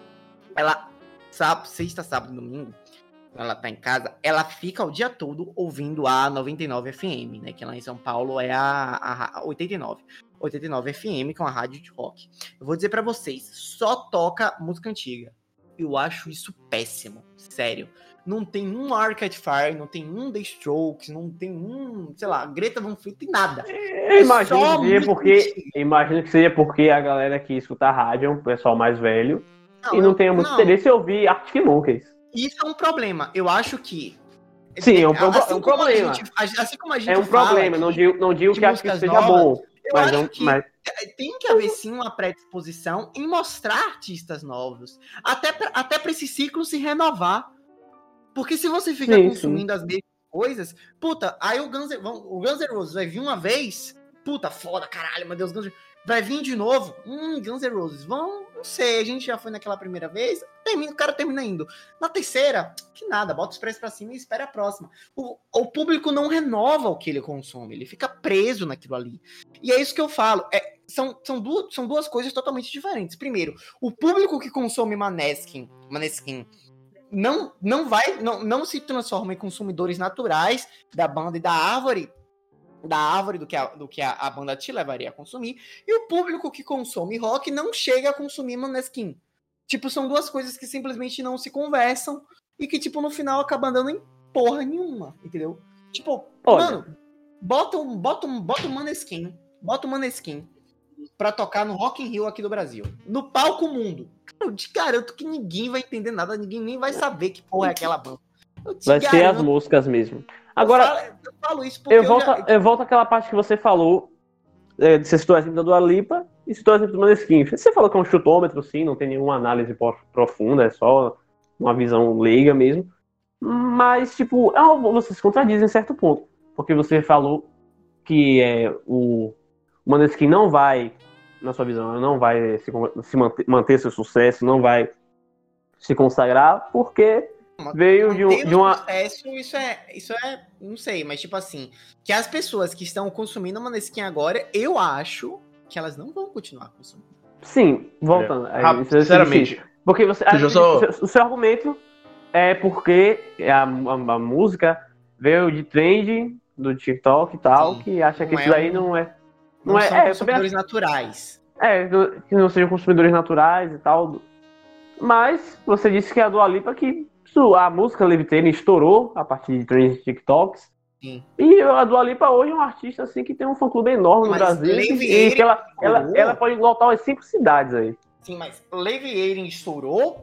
C: ela sexta, sábado e domingo, ela tá em casa, ela fica o dia todo ouvindo a 99 FM, né? Que lá em São Paulo é a 89 FM, que é uma rádio de rock. Eu vou dizer pra vocês, só toca música antiga. Eu acho isso péssimo, sério. Não tem um Arcade Fire, não tem um The Strokes, não tem sei lá, Greta Van Fleet, tem nada.
A: Imagino que seja porque a galera que escuta rádio é um pessoal mais velho e não tem muito interesse em ouvir Arctic Monkeys.
C: Isso é um problema. Eu acho que...
A: Sim, é um problema.
C: Assim como a gente
A: é um problema, não digo que acho que seja novas, bom.
C: Mas tem que haver sim uma predisposição em mostrar artistas novos. Até para esse ciclo se renovar. Porque se você fica consumindo as mesmas coisas, puta, aí o Guns N' Roses vai vir uma vez, puta, foda, caralho, meu Deus, vai vir de novo, Guns N' Roses, não sei, a gente já foi naquela primeira vez, o cara termina indo. Na terceira, que nada, bota os preços pra cima e espera a próxima. O público não renova o que ele consome, ele fica preso naquilo ali. E é isso que eu falo, são duas coisas totalmente diferentes. Primeiro, o público que consome Maneskin não se transforma em consumidores naturais da banda e da árvore do que a banda te levaria a consumir, e o público que consome rock não chega a consumir Maneskin. Tipo, são duas coisas que simplesmente não se conversam e que, tipo, no final acaba andando em porra nenhuma, entendeu? Tipo, mano, bota o Maneskin. Bota o Maneskin pra tocar no Rock in Rio aqui do Brasil. No palco mundo. Eu te garanto que ninguém vai entender nada, ninguém nem vai saber que porra é aquela banda.
A: Vai ser as músicas mesmo. Agora,
C: eu falo isso porque
A: eu volto àquela parte que você falou. Você citou o exemplo da Dua Lipa e citou o exemplo do Maneskin. Você falou que é um chutômetro, sim, não tem nenhuma análise profunda, é só uma visão leiga mesmo. Mas, tipo, você se contradiz em certo ponto. Porque você falou que o Maneskin não vai, na sua visão, não vai manter seu sucesso, não vai se consagrar, porque veio de uma...
C: Isso é, não sei, mas tipo assim, que as pessoas que estão consumindo Maneskin agora, eu acho que elas não vão continuar consumindo.
A: Sim, voltando.
B: Sinceramente.
A: Porque o seu argumento é porque a música veio de trend do TikTok e tal, sim, que acha que isso daí não são
C: consumidores naturais.
A: Que não sejam consumidores naturais e tal. Mas você disse que a Dua Lipa a música Levitating estourou a partir de trends de TikToks. Sim. E a Dua Lipa hoje é um artista assim que tem um fã-clube enorme no Brasil. E que ela pode lotar as 5 cidades aí.
C: Sim, mas Levitating estourou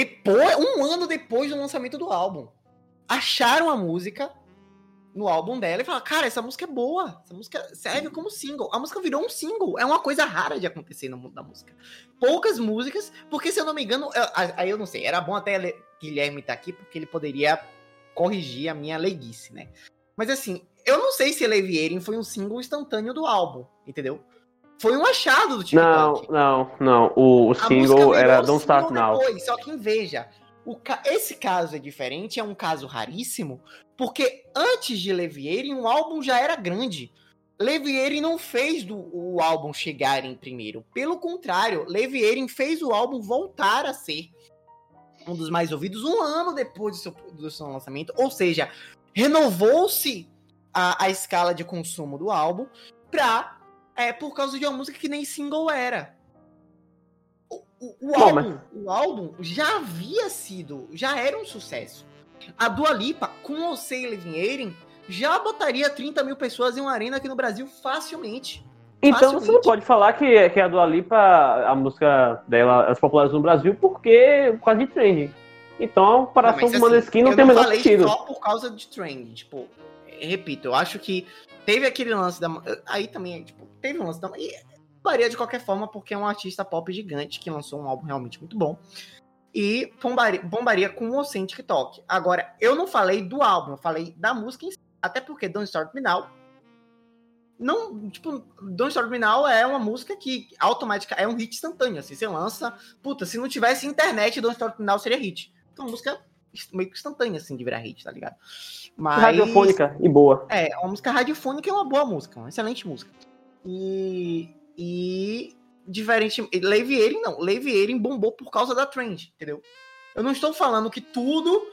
C: um ano depois do lançamento do álbum. Acharam a música no álbum dela e falaram, cara, essa música é boa. Essa música serve como single. A música virou um single. É uma coisa rara de acontecer no mundo da música. Poucas músicas, porque se eu não me engano, aí eu não sei, era bom até Guilherme estar aqui, porque ele poderia corrigir a minha leiguice, né? Mas assim, eu não sei se Levitating foi um single instantâneo do álbum, entendeu? Foi um achado do TikTok.
A: Não. O single era Don't Start Now.
C: Depois, só que veja, esse caso é diferente, é um caso raríssimo, porque antes de Levitating, o álbum já era grande. Levitating não fez o álbum chegar em primeiro. Pelo contrário, Levitating fez o álbum voltar a ser um dos mais ouvidos um ano depois do seu lançamento. Ou seja, renovou-se a escala de consumo do álbum por causa de uma música que nem single era. O álbum já era um sucesso. A Dua Lipa, com ou sem Levitating, já botaria 30 mil pessoas em uma arena aqui no Brasil facilmente.
A: Então você não pode falar que a Dua Lipa, a música dela, as populares no Brasil, por causa de trend. Então a comparação com o Maneskin não tem o menor sentido.
C: Só por causa de trend. Tipo, repito, eu acho que teve aquele lance da... Aí também, tipo, teve um lance da... E varia de qualquer forma, porque é um artista pop gigante que lançou um álbum realmente muito bom. E bombaria com o sem TikTok. Agora, eu não falei do álbum, eu falei da música em si. Até porque Don't Start Me Now não, tipo, Don't Start Me Now é uma música que automaticamente é um hit instantâneo, assim, você lança, se não tivesse internet, Don't Start Me Now seria hit. Então, uma música meio que instantânea, assim, de virar hit, tá ligado?
A: Mas radiofônica e boa.
C: Uma música radiofônica é uma boa música, uma excelente música. E diferente, Levitating bombou por causa da trend, entendeu? Eu não estou falando que tudo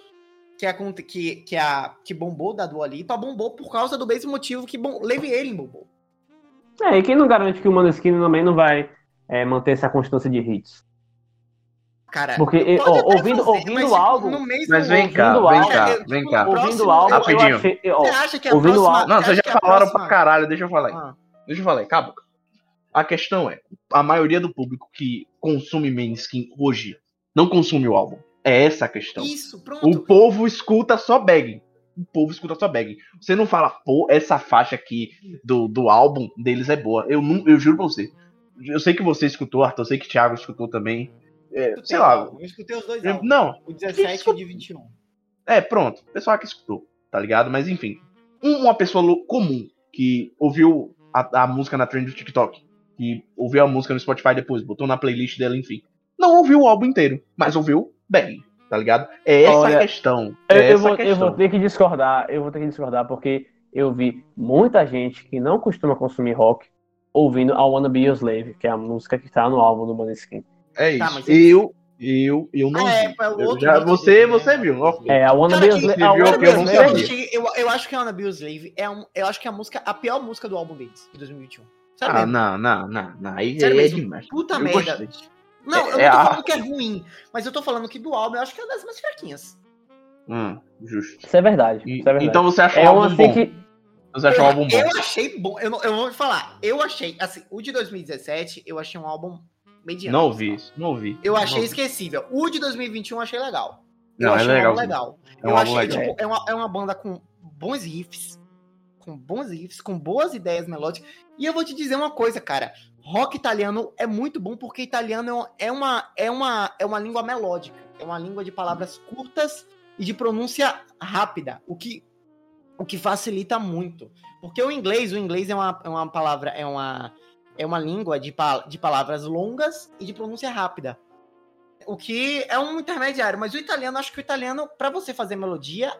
C: que bombou da Dua Lipa bombou por causa do mesmo motivo que Levitating bombou.
A: E quem não garante que o Maneskin também não vai manter essa constância de hits?
C: Cara,
A: porque ouvindo o álbum...
B: Mas vem cá.
A: Ouvindo o álbum,
B: rapidinho.
C: Você acha que
A: ouvindo o álbum...
B: Não, vocês já falaram pra caralho, deixa eu falar. Acabou. A questão é, a maioria do público que consome Maneskin hoje não consome o álbum. É essa a questão.
C: Isso, pronto.
B: O povo escuta só Begging. Você não fala, pô, essa faixa aqui do álbum deles é boa. Eu juro pra você. Eu sei que você escutou, Arthur. Eu sei que o Thiago escutou também. Sei lá.
C: Eu escutei os dois álbuns.
B: Não.
C: O 17 e o de 21.
B: Pronto. O pessoal que escutou, tá ligado? Mas enfim. Uma pessoa comum que ouviu a música na trend do TikTok, que ouviu a música no Spotify depois, botou na playlist dela, enfim. Não ouviu o álbum inteiro, mas ouviu bem, tá ligado? É essa a questão.
A: Eu vou ter que discordar, porque eu vi muita gente que não costuma consumir rock ouvindo I Wanna Be Your Slave, que é a música que tá no álbum do Maneskin.
B: É isso. Tá, eu não vi. Você viu.
A: Okay. I Wanna Be Your Slave.
C: Eu acho que I Wanna Be Your Slave eu acho que é a pior música do álbum deles, de 2021.
B: Não. Aí
C: sério mesmo.
B: Demais.
C: Puta merda. Não, eu não tô falando que é ruim, mas eu tô falando que do álbum eu acho que é uma das mais fraquinhas.
B: Justo.
A: Isso é verdade.
B: Então você achou o álbum bom? Você achou o álbum bom?
C: Eu achei bom. Eu vou falar. Eu achei, assim, o de 2017, eu achei um álbum mediano.
B: Não ouvi.
C: Eu achei esquecível. O de 2021 eu achei legal.
B: Não,
C: eu achei
B: legal.
C: Eu achei, tipo, é uma banda com bons riffs. Com boas ideias melódicas. E eu vou te dizer uma coisa, cara. Rock italiano é muito bom porque italiano é uma língua melódica. É uma língua de palavras curtas e de pronúncia rápida. O que facilita muito. Porque o inglês é uma palavra, é uma língua de palavras longas e de pronúncia rápida. O que é um intermediário. Mas o italiano, acho que o italiano, para você fazer melodia,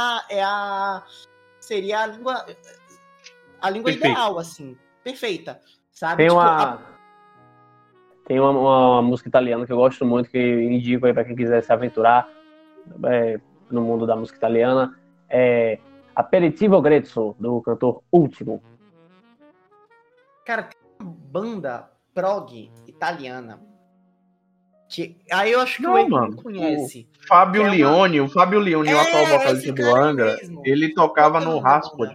C: seria a língua ideal, assim. Perfeita. Sabe?
A: Tem uma música italiana que eu gosto muito, que eu indico aí pra quem quiser se aventurar no mundo da música italiana. É Aperitivo Grezzo, do cantor Ultimo.
C: Cara, tem uma banda prog italiana que aí eu acho que o Eike não conhece.
B: O Fábio Leone, o atual vocalista do Angra, ele tocava no Raspberry.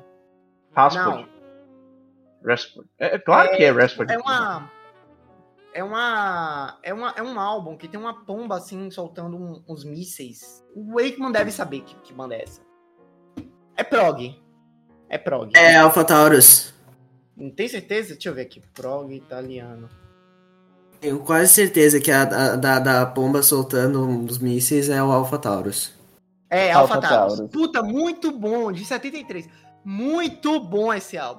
B: É claro que é Raspberry.
C: É um álbum que tem uma pomba assim soltando uns mísseis. O Wakeman deve saber que banda é essa. É prog.
E: É Alpha Taurus.
C: Não tem certeza? Deixa eu ver aqui. Prog italiano.
E: Tenho quase certeza que a da pomba soltando os mísseis é o Alpha Taurus.
C: É, Alpha Taurus. Puta, muito bom. De 73. Muito bom esse álbum.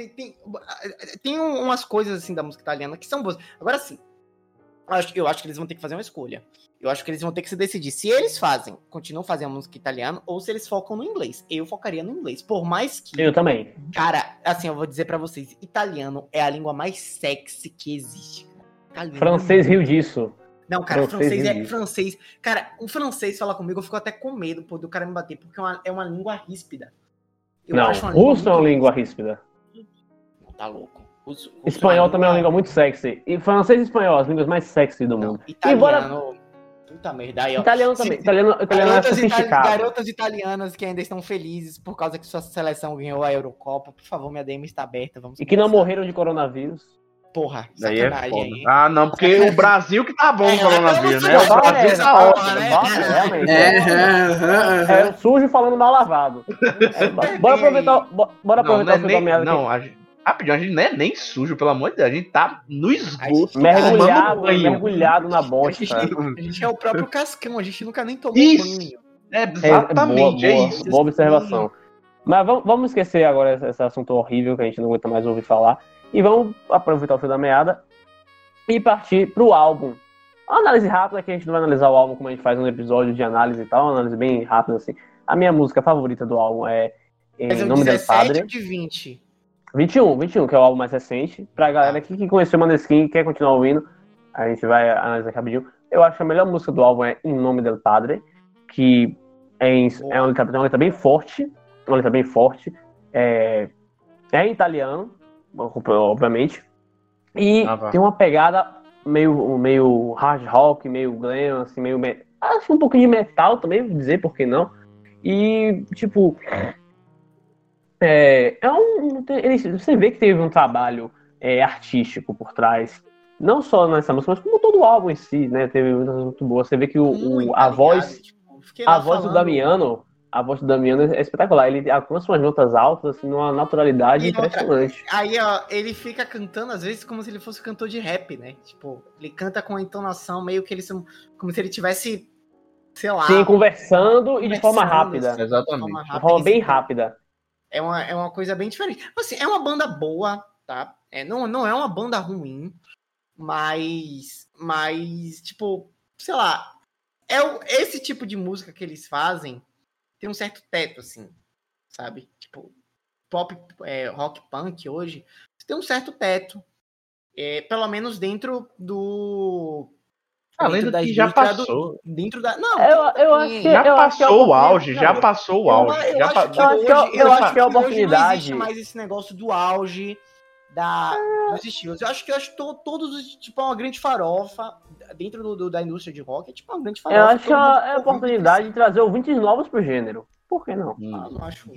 C: Tem umas coisas assim da música italiana que são boas. Agora sim, eu acho que eles vão ter que fazer uma escolha. Eu acho que eles vão ter que se decidir se eles continuam fazendo música italiana ou se eles focam no inglês. Eu focaria no inglês, por mais que...
A: Eu também.
C: Cara, assim, eu vou dizer pra vocês, italiano é a língua mais sexy que existe. Italiano
A: francês riu disso.
C: Não, cara, francês. Cara, um francês falar comigo, eu fico até com medo do cara me bater, porque é uma língua ríspida.
A: Russo é uma língua ríspida.
C: Tá louco.
A: Espanhol também é uma língua muito sexy. E francês e espanhol, as línguas mais sexy do mundo.
C: Italiano... Puta merda. Aí,
A: italiano também. Italiano é sofisticado.
C: Garotas italianas que ainda estão felizes por causa que sua seleção ganhou a Eurocopa. Por favor, minha DM está aberta. Vamos
A: e que não morreram de coronavírus.
C: Porra,
B: sacanagem. Não, porque o Brasil que tá bom o coronavírus, né? O Brasil tá ótimo,
A: realmente. É sujo falando mal lavado. Bora aproveitar o fio da meada.
B: Não, rapidinho, a gente não é nem sujo, pelo amor de Deus. A gente tá no esgoto.
A: Mergulhado na bosta.
C: A gente é o próprio cascão, a gente nunca nem tomou banho.
B: Exatamente, é isso.
A: Boa observação. Mas vamos esquecer agora esse assunto horrível que a gente não aguenta mais ouvir falar. E vamos aproveitar o fio da meada e partir pro álbum. Uma análise rápida, que a gente não vai analisar o álbum como a gente faz no episódio de análise e tal, uma análise bem rápida assim. A minha música favorita do álbum é Em Nome del Padre.
C: Ou de 20?
A: 21, que é o álbum mais recente. Pra galera aqui que conheceu o Maneskin e quer continuar ouvindo, a gente vai analisar rapidinho. Eu acho que a melhor música do álbum é Em Nome del Padre, que é uma letra bem forte. Uma letra bem forte. É em italiano, obviamente. E tem uma pegada meio hard rock, meio glam, assim, acho um pouquinho de metal também, vou dizer, por que não. E, tipo... você vê que teve um trabalho artístico por trás, não só nessa música, mas como todo o álbum em si, né? Teve muitas coisas muito boas. Você vê que a voz do Damiano, é espetacular. Ele alcança umas notas altas assim, numa naturalidade impressionante.
C: Aí, ó, ele fica cantando às vezes como se ele fosse cantor de rap, né? Tipo, ele canta com a entonação meio que como se ele tivesse, sei lá,
A: sim, conversando e de forma rápida.
B: Assim, exatamente.
A: De forma bem rápida.
C: É uma coisa bem diferente. Assim, é uma banda boa, tá? Não é uma banda ruim, mas tipo, sei lá, esse tipo de música que eles fazem tem um certo teto, assim, sabe? Tipo, pop, rock punk hoje tem um certo teto. Pelo menos dentro do...
B: Além do que já passou.
C: Dentro da... Não,
B: eu acho que já passou o auge, já passou o auge.
C: Eu acho que é a oportunidade. Não existe mais esse negócio do auge dos estilos. Eu acho que todos os, tipo, é uma grande farofa dentro da indústria de rock, é tipo uma grande farofa.
A: Eu acho que é a oportunidade de trazer ouvintes novos pro gênero. Por que não?
C: Não acho.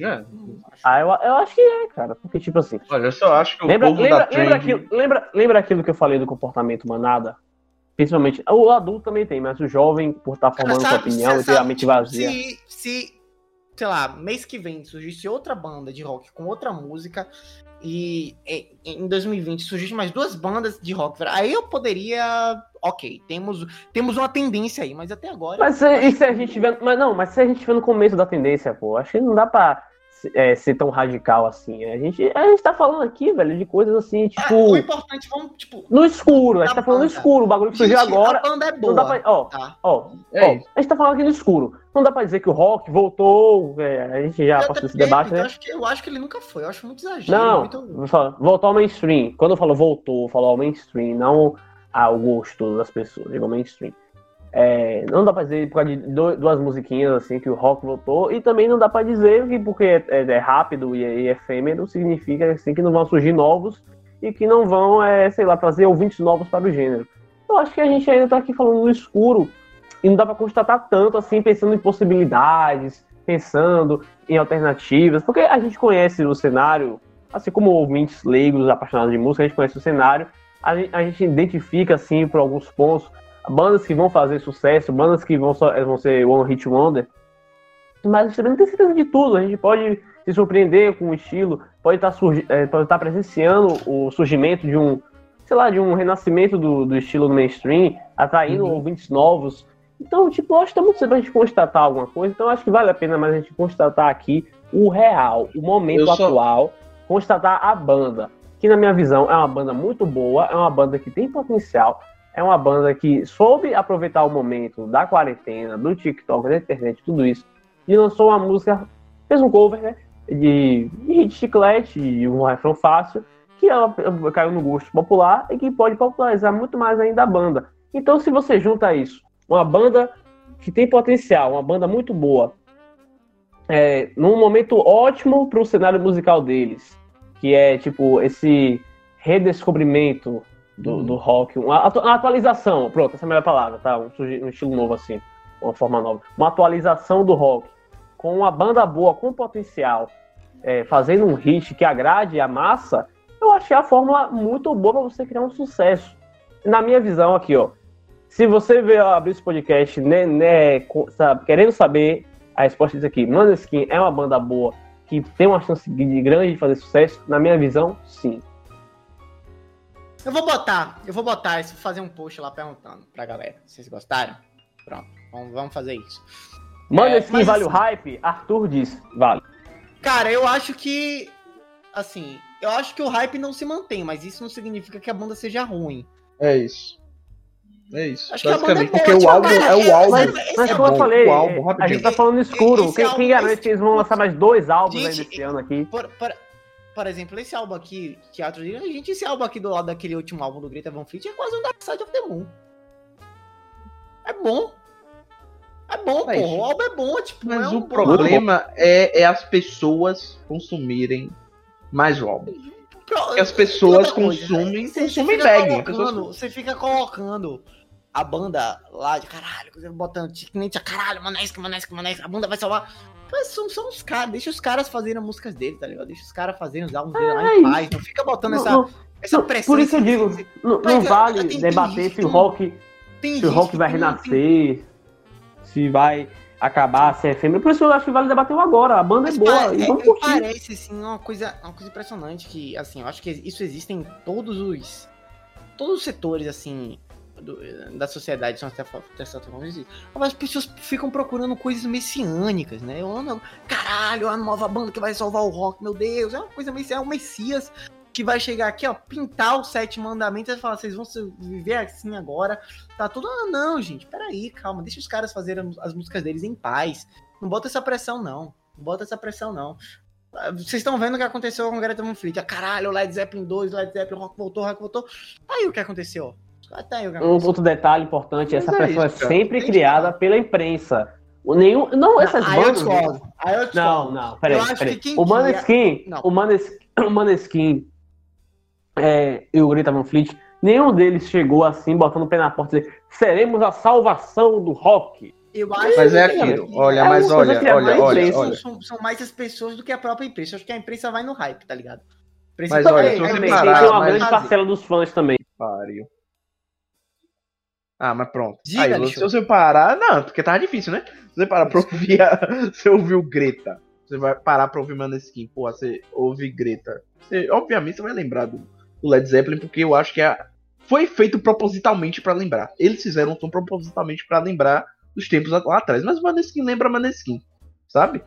A: Eu acho que é, cara. Porque, tipo assim...
B: Olha, eu só acho que o povo da trend...
A: Lembra aquilo que eu falei do comportamento manada? Principalmente, o adulto também tem, mas o jovem, por estar formando sua opinião e ter a mente vazia.
C: Se, sei lá, mês que vem surgisse outra banda de rock com outra música e em 2020 surgisse mais 2 bandas de rock, aí eu poderia... Ok, temos uma tendência aí, mas até agora...
A: Mas se a gente vê... Mas se a gente vê no começo da tendência, pô, acho que não dá pra ser tão radical assim. A gente tá falando aqui, velho, de coisas assim, tipo...
C: o importante, vamos, tipo...
A: No escuro, a gente tá falando no escuro, o bagulho que surgiu agora...
C: A banda é boa.
A: Não dá pra... a gente tá falando aqui no escuro. Não dá pra dizer que o rock voltou, a gente já passou esse debate, né?
C: Eu acho que ele nunca foi, eu acho muito exagero.
A: Não, voltou ao mainstream. Quando eu falo voltou, eu falo ao mainstream, não ao gosto das pessoas, digo mainstream. Não dá pra dizer por causa de 2 musiquinhas assim que o rock voltou, e também não dá pra dizer que porque é rápido e é efêmero significa assim que não vão surgir novos e que não vão, sei lá, trazer ouvintes novos para o gênero. Eu acho que a gente ainda tá aqui falando no escuro e não dá pra constatar tanto assim, pensando em possibilidades, pensando em alternativas, porque a gente conhece o cenário, assim como ouvintes leigos apaixonados de música, a gente conhece o cenário, a gente identifica assim por alguns pontos bandas que vão fazer sucesso, bandas que vão ser One Hit Wonder, mas a gente também não tem certeza de tudo. A gente pode se surpreender com o estilo, pode estar presenciando o surgimento de um renascimento do estilo do mainstream, atraindo ouvintes novos. Então, tipo, eu acho que tá muito cedo pra gente constatar alguma coisa, então acho que vale a pena mais a gente constatar aqui o real, o momento atual, constatar a banda, que na minha visão é uma banda muito boa, é uma banda que tem potencial, é uma banda que soube aproveitar o momento da quarentena, do TikTok, da internet, tudo isso, e lançou uma música, fez um cover, né, de hit chiclete, e um refrão fácil, que ela caiu no gosto popular e que pode popularizar muito mais ainda a banda. Então, se você junta isso, uma banda que tem potencial, uma banda muito boa, num momento ótimo para o cenário musical deles, que é tipo esse redescobrimento do rock, uma atualização, pronto, essa é a melhor palavra, tá? Um estilo novo assim, uma forma nova. Uma atualização do rock, com uma banda boa, com potencial, fazendo um hit que agrade a massa, eu achei a fórmula muito boa para você criar um sucesso. Na minha visão aqui, ó, se você veio abrir esse podcast querendo saber a resposta disso aqui, Måneskin é uma banda boa, que tem uma chance grande de fazer sucesso, na minha visão, sim.
C: Eu vou botar, vou fazer um post lá perguntando pra galera. Vocês gostaram? Pronto, vamos fazer isso.
A: Måneskin vale o hype? Arthur diz, vale.
C: Cara, eu acho que, assim, o hype não se mantém, mas isso não significa que a banda seja ruim.
B: É isso.
C: Acho que a banda é boa,
B: porque o álbum é o álbum.
A: Mas como eu falei, a gente tá falando no escuro. Quem garante que eles vão lançar mais 2 álbuns aí desse ano aqui?
C: Por exemplo, esse álbum aqui, Teatro de gente, esse álbum aqui do lado daquele último álbum do Greta Van Fleet é quase um Dark Side of the Moon. É bom, porra. O álbum é bom, tipo,
B: mas o problema é as pessoas consumirem mais o álbum. Porque as pessoas consumem bag.
C: Você fica colocando a banda lá de caralho, botando caralho, Måneskin, a banda vai salvar. Mas são os caras, deixa os caras fazerem as músicas dele, tá ligado? Deixa os caras fazerem os álbuns dele lá em paz. Não fica botando essa pressão.
A: Por isso eu digo, não vale debater se o rock vai renascer, se vai acabar, se é efêmero. Por isso eu acho que vale debater agora. A banda é boa.
C: Parece, assim, uma coisa impressionante que, assim, eu acho que isso existe em todos os setores, assim, da sociedade, as pessoas ficam procurando coisas messiânicas, né? Caralho, a nova banda que vai salvar o rock, meu Deus, é uma coisa messiânica, é o Messias que vai chegar aqui, ó, pintar os 7 mandamentos e falar, vocês vão viver assim agora, tá tudo... Não, gente, peraí, calma, deixa os caras fazerem as músicas deles em paz, não bota essa pressão, não. Vocês estão vendo o que aconteceu com o Greta Van Fleet, caralho, Led Zeppelin 2, Led Zeppelin, rock voltou, aí o que aconteceu?
A: Outro detalhe importante, essa pressão é sempre criada pela imprensa. Essas bandas... Não, peraí. O Måneskin e o Greta Van Fleet, nenhum deles chegou assim, botando o pé na porta e dizer, seremos a salvação do rock.
C: Eu acho
B: mas é aquilo, olha.
C: São mais as pessoas do que a própria imprensa. Eu acho que a imprensa vai no hype, tá ligado?
B: Mas olha, se você parar...
A: Tem uma grande parcela dos fãs também.
B: Pariu. Ah, mas pronto.
C: Diga,
B: aí, se você parar... Não, porque tava difícil, né? Se você parar pra ouvir... Você ouviu Greta. Você vai parar pra ouvir Maneskin. Pô, você ouve Greta. Obviamente você vai lembrar do Led Zeppelin, porque eu acho que foi feito propositalmente pra lembrar. Eles fizeram um som propositalmente pra lembrar dos tempos lá atrás. Mas Maneskin lembra Maneskin, sabe?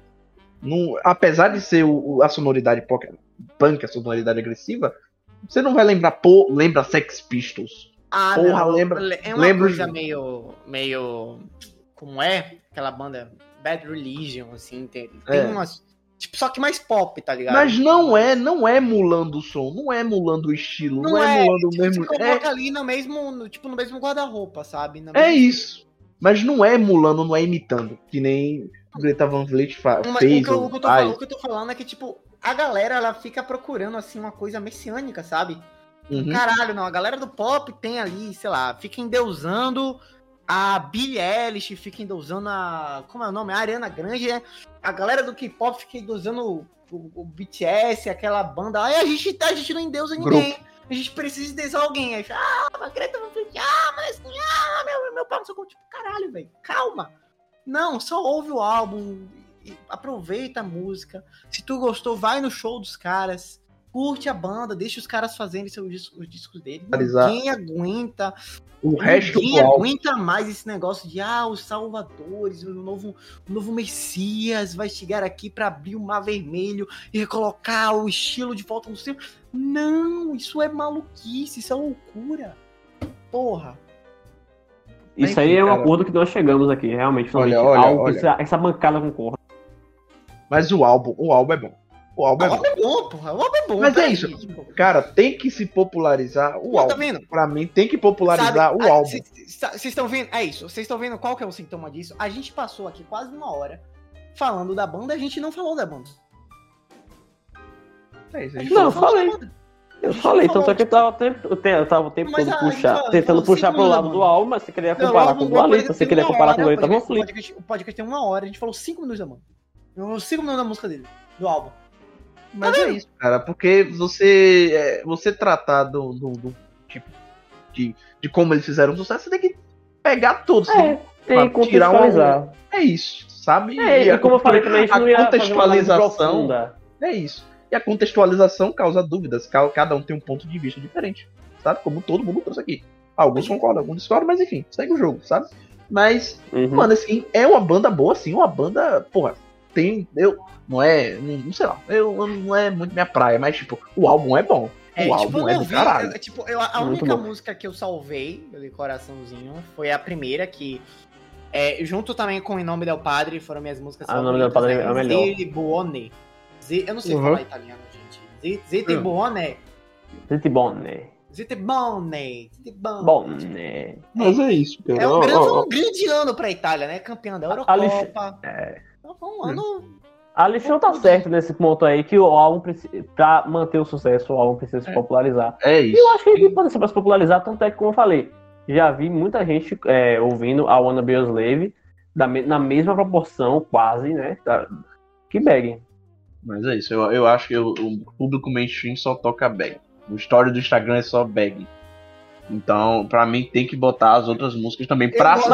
B: Apesar de ser a sonoridade punk, a sonoridade agressiva, você não vai lembrar, lembra Sex Pistols.
C: Ah,
B: porra,
C: não.
B: lembra
C: Coisa meio... Como é? Aquela banda Bad Religion, assim, tem umas... Tipo, só que mais pop, tá ligado?
B: Mas não é emulando o som, não é emulando o estilo, não é emulando o mesmo...
C: Você coloca ali no mesmo guarda-roupa, sabe?
B: Isso. Mas não é emulando, não é imitando, que nem Greta Van Fleet fez.
C: O que eu tô falando é que, tipo, a galera, ela fica procurando, assim, uma coisa messiânica, sabe? Caralho, não. A galera do pop tem ali, sei lá, fica endeusando a Billie Eilish, fica endeusando como é o nome? A Ariana Grande, né? A galera do K-pop fica endeusando o BTS, aquela banda. Aí a gente não endeusa ninguém. A gente precisa endeusar alguém. Aí a Greta Van Fleet, mas meu pau, não sei como. Tipo, caralho, velho, calma. Não, só ouve o álbum, aproveita a música. Se tu gostou, vai no show dos caras. Curte a banda, deixa os caras fazerem os discos deles. Ninguém aguenta. Ninguém aguenta mais esse negócio de os salvadores, o novo Messias vai chegar aqui pra abrir o Mar Vermelho e colocar o estilo de volta no seu. Não, isso é maluquice, isso é loucura. Porra.
A: Isso aí é um acordo que nós chegamos aqui, realmente.
B: Olha.
A: Essa bancada concorda.
B: Mas o álbum é bom. O álbum
C: é bom, porra. O álbum é bom.
B: Mas é isso. Cara, tem que se popularizar o álbum.
C: Tá vendo?
B: Pra mim, tem que popularizar o álbum.
C: Vocês estão vendo? É isso. Vocês estão vendo qual que é o sintoma disso? A gente passou aqui quase uma hora falando da banda, a gente não falou da banda.
B: É isso.
A: Não, eu falei. Eu falei, tanto é que eu tava o tempo todo tentando puxar pro lado do álbum, mas você queria comparar com o Dua Lipa, você queria comparar com o Greta Van Fleet.
C: O podcast tem uma hora, a gente falou 5 minutos da banda. 5 minutos da música dele, do álbum.
B: Mas é isso, cara, porque você tratar do tipo de como eles fizeram sucesso, você tem que pegar todos.
A: Tem que contextualizar.
B: É isso, sabe?
A: E como eu falei também, a gente não ia
B: contextualização é isso. E a contextualização causa dúvidas, cada um tem um ponto de vista diferente, sabe? Como todo mundo trouxe aqui. Alguns concordam, alguns discordam, mas enfim, segue o jogo, sabe? Mas, mano, assim, é uma banda boa, assim, uma banda, porra, não é muito minha praia, mas, tipo, o álbum é bom. O álbum é do caralho.
C: A única música que eu salvei, de coraçãozinho, foi a primeira que, junto também com Em Nome del Padre, foram minhas músicas
A: favoritas. O Nome del Padre é a melhor.
C: Zete Buone. Eu não sei falar italiano, gente. Zete Buone.
A: Zete Buone.
C: Zete Buone.
B: Mas é isso, cara.
C: É um grande ano pra Itália, né? Campeã da Eurocopa. Então foi um ano...
A: A lição tá certa nesse ponto aí, que o álbum, pra manter o sucesso, o álbum precisa se popularizar.
B: É isso.
A: E eu acho que ele pode ser pra se popularizar, tanto é que, como eu falei, já vi muita gente ouvindo a Wanna Be a Slave na mesma proporção, quase, né, que Bag.
B: Mas é isso, eu acho que o público mainstream só toca Bag. O story do Instagram é só Bag. Então, pra mim, tem que botar as outras músicas também pra você.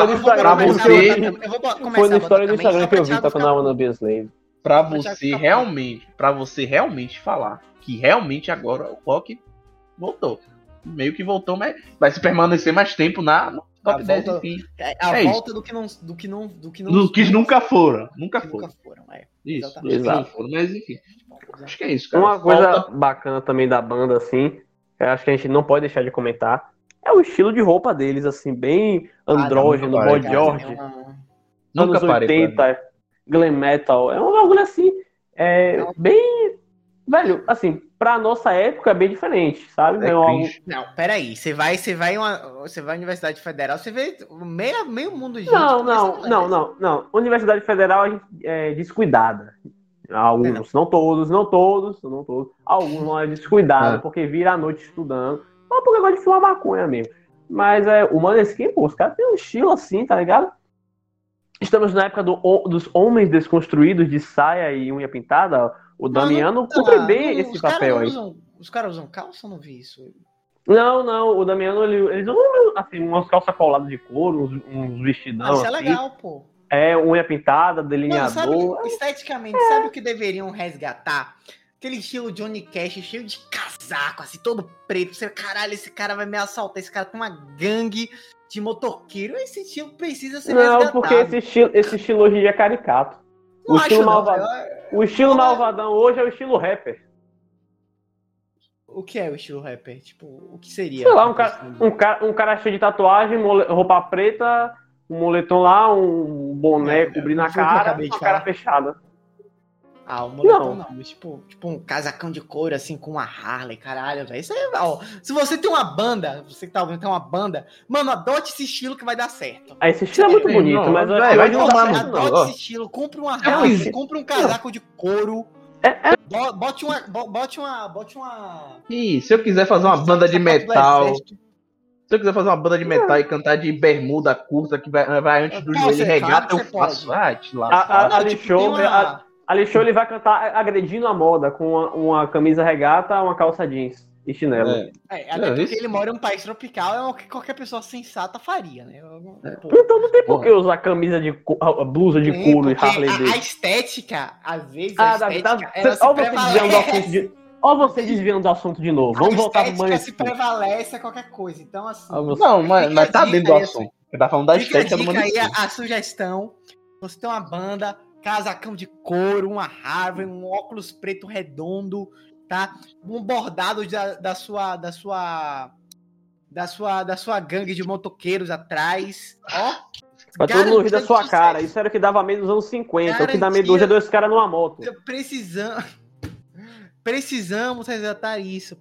A: Foi na história do Instagram que eu vi tocando a Wanna Be a Slave.
B: Pra você realmente falar que realmente agora o rock voltou. Meio que voltou, mas vai se permanecer mais tempo no top 10, enfim.
C: A volta do que
B: nunca foram.
C: Isso,
A: exato.
B: Mas enfim. Acho que é isso, cara.
A: Uma coisa bacana também da banda, assim, eu acho que a gente não pode deixar de comentar, é o estilo de roupa deles, assim, bem andrógeno, Boy George, anos 80, glam metal, é um bagulho assim, bem, velho, assim, pra nossa época é bem diferente, sabe?
C: Não, peraí, você vai à Universidade Federal, você vê meio mundo de gente.
A: Não, Universidade Federal é descuidada. Alguns, não todos. Alguns vão descuidados, porque vira a noite estudando. Mas porque gosta de fumar maconha mesmo. Mas o Maneskin, pô, os caras têm um estilo assim, tá ligado? Estamos na época dos homens desconstruídos de saia e unha pintada. O Damiano cumpre bem esse papel aí.
C: Os caras usam calça? Eu não vi isso.
A: Não, o Damiano, eles usam assim, umas calças coladas de couro, uns vestidão.
C: Isso é
A: assim.
C: legal, pô.
A: Unha pintada, delineador.
C: Esteticamente, sabe o que deveriam resgatar? Aquele estilo Johnny Cash, cheio de casaco, assim, todo preto. Você, caralho, esse cara vai me assaltar. Esse cara tem uma gangue de motoqueiro. Esse estilo precisa ser resgatado.
A: Não, porque esse estilo hoje é caricato. O estilo malvadão hoje é o estilo rapper.
C: O que é o estilo rapper? Tipo, o que seria?
A: Sei lá, um cara cheio de tatuagem, roupa preta, um moletom lá, um boné cobrindo a cara, uma cara fechada.
C: O moletom não, mas tipo um casacão de couro, assim, com uma Harley, caralho, velho. Isso aí, ó. Se você tem uma banda, você que tá ouvindo, tem uma banda, mano, adote esse estilo que vai dar certo.
A: Esse estilo é muito bonito, mas
C: adote esse estilo, compre uma Harley, compre um casaco de couro. Bote uma.
B: Ih, se eu quiser fazer uma banda de metal. Se eu quiser fazer uma banda de metal e cantar de bermuda curta que vai antes do joelho regata, eu faço.
A: Ali show ele vai cantar agredindo a moda com uma camisa regata, uma calça jeans e chinelo.
C: Porque ele mora em um país tropical, é o que qualquer pessoa sensata faria, né?
A: Então não tem por que usar camisa a blusa de couro e Harley dele.
C: A estética, às vezes,
A: Olha você desviando do assunto de novo. Vamos voltar pro Maneskin.
C: Se prevalece a qualquer coisa. Então, assim.
B: Não, mas tá dentro do assunto. Você tá falando da estética do Maneskin.
C: Aí a sugestão: você tem uma banda, casacão de couro, uma Harvey, um óculos preto redondo, tá? Um bordado da sua gangue de motoqueiros atrás. Ó.
A: Pra todo mundo rir da sua cara. Isso era o que dava medo nos anos 50. O que dá medo hoje é 2 caras numa moto.
C: Precisamos resgatar isso.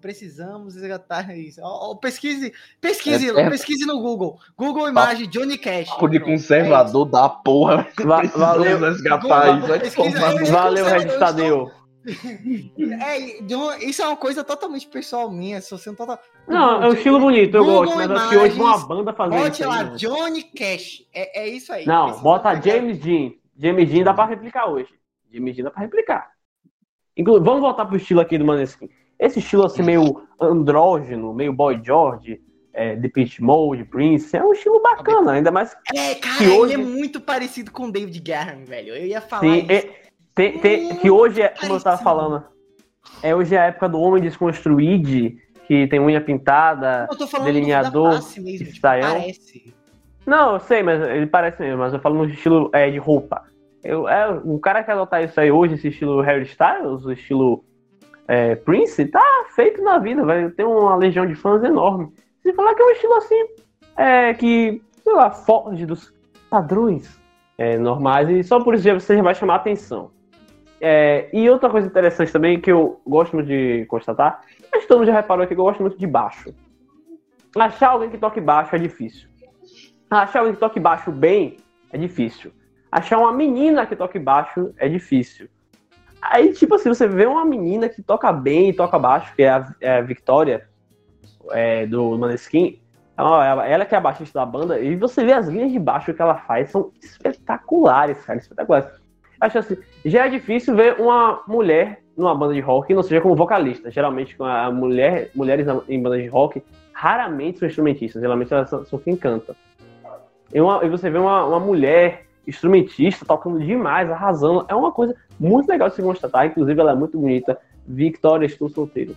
C: Pesquise no Google. Google Imagem Johnny Cash.
B: De conservador da porra.
A: Valeu
B: resgatar isso.
A: Valeu, Regis Tadeu.
C: Isso é uma coisa totalmente pessoal minha.
A: Não, é um estilo bonito, eu gosto. Mas acho que hoje uma banda fazendo
C: isso. Bote lá, Johnny Cash. É isso aí.
A: Não, bota James Dean. James Dean dá pra replicar hoje. Inclusive, vamos voltar pro estilo aqui do Maneskin. Esse estilo assim, meio andrógeno, meio Boy George, Depeche Mode, Prince, é um estilo bacana, ainda mais
C: que hoje... ele é muito parecido com o David Guetta, velho. Eu ia falar isso.
A: Que hoje como eu tava falando, hoje é a época do homem desconstruído, que tem unha pintada, delineador, style.
C: Parece.
A: Não, eu sei, mas ele parece mesmo, mas eu falo no estilo de roupa. O cara que adotar isso aí hoje, esse estilo Harry Styles, o estilo Prince, tá feito na vida, vai ter uma legião de fãs enorme. Se falar que é um estilo assim, que, sei lá, foge dos padrões normais, e só por isso você já vai chamar a atenção. E outra coisa interessante também, que eu gosto muito de constatar, mas todo mundo já reparou que eu gosto muito de baixo. Achar alguém que toque baixo é difícil. Achar alguém que toque baixo bem é difícil. Achar uma menina que toque baixo é difícil. Aí, tipo assim, você vê uma menina que toca bem e toca baixo, que é a Victoria, do Maneskin. Ela que é a baixista da banda, e você vê as linhas de baixo que ela faz, são espetaculares, cara, espetaculares. Acho assim, já é difícil ver uma mulher numa banda de rock que não seja como vocalista. Geralmente, mulheres em bandas de rock raramente são instrumentistas, geralmente elas são quem canta. E você vê uma mulher instrumentista, tocando demais, arrasando. É uma coisa muito legal de se constatar. Inclusive, ela é muito bonita. Victoria, estou solteiro.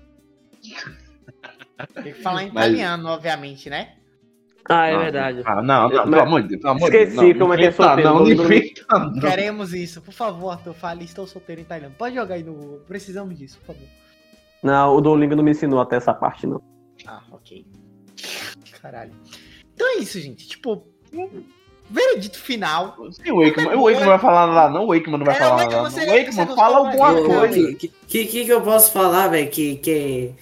C: Tem que falar em italiano, obviamente, né?
A: É verdade.
B: Não, pelo amor de Deus.
A: Esqueci como é que é solteiro.
B: Não.
C: Queremos isso. Por favor, Arthur, fale, estou solteiro em italiano. Pode jogar aí no Google. Precisamos disso, por favor.
A: Não, o Duolingo não me ensinou até essa parte, não.
C: Ok. Caralho. Então é isso, gente. Tipo... Veredito final.
B: Sim, o Wakeman não vai falar nada, não. O Wakeman não vai falar nada. O Wakeman fala alguma coisa.
E: O que eu posso falar, velho? Que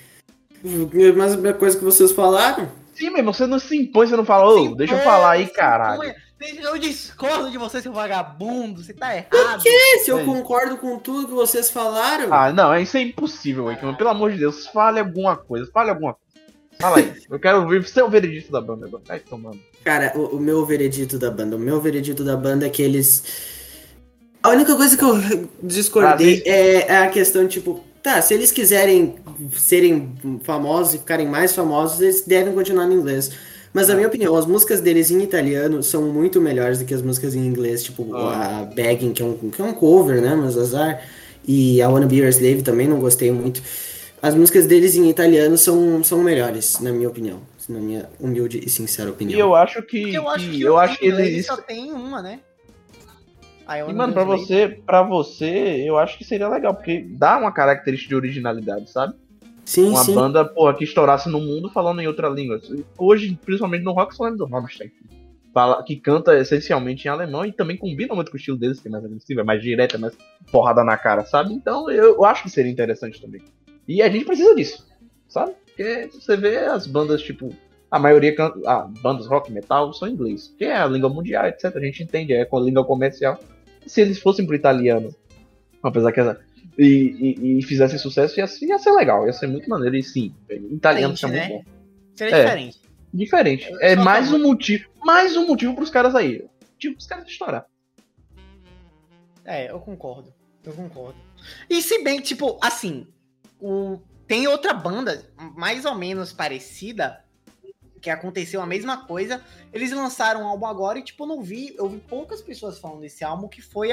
E: mais uma coisa que vocês falaram?
B: Sim, mesmo, você não se impõe, você não fala, deixa eu falar aí, caralho.
C: Eu discordo de você, seu vagabundo. Você tá errado.
E: Por quê? Se eu concordo com tudo que vocês falaram.
B: Ah, não, isso é impossível, Wakeman. Pelo amor de Deus, fale alguma coisa. Fala aí. Eu quero ouvir seu veredito da banda agora. Vai tomando.
E: Cara, o meu veredito da banda. O meu veredito da banda é que eles. A única coisa que eu discordei é a questão, tipo, tá, se eles quiserem serem famosos e ficarem mais famosos, eles devem continuar no inglês. Mas na minha opinião, as músicas deles em italiano são muito melhores do que as músicas em inglês, tipo a Begging, que é um cover, né, mas azar, e a Wanna Be Your Slave também não gostei muito. As músicas deles em italiano são melhores, na minha opinião, na minha humilde e sincera opinião.
B: E eu acho que
C: ele só tem uma, né?
B: E, mano, pra você, eu acho que seria legal, porque dá uma característica de originalidade, sabe?
E: Sim,
B: uma banda, porra, que estourasse no mundo falando em outra língua. Hoje, principalmente no rock, só lembro do Rammstein, que canta essencialmente em alemão e também combina muito com o estilo deles, que é mais agressivo, é mais direto, é mais porrada na cara, sabe? Então eu acho que seria interessante também. E a gente precisa disso, sabe? Porque você vê as bandas, tipo, a maioria bandas rock metal são em inglês, que é a língua mundial, etc. A gente entende, é com a língua comercial. Se eles fossem pro italiano, apesar que e fizessem sucesso, ia ser legal, ia ser muito maneiro. E sim, italiano é muito bom.
C: Seria diferente.
B: Diferente. É mais um motivo pros caras aí. Tipo, pros caras estourar.
C: Eu concordo. E se bem, tipo, assim, tem outra banda mais ou menos parecida que aconteceu a mesma coisa. Eles lançaram um álbum agora e, tipo, eu vi poucas pessoas falando desse álbum, que foi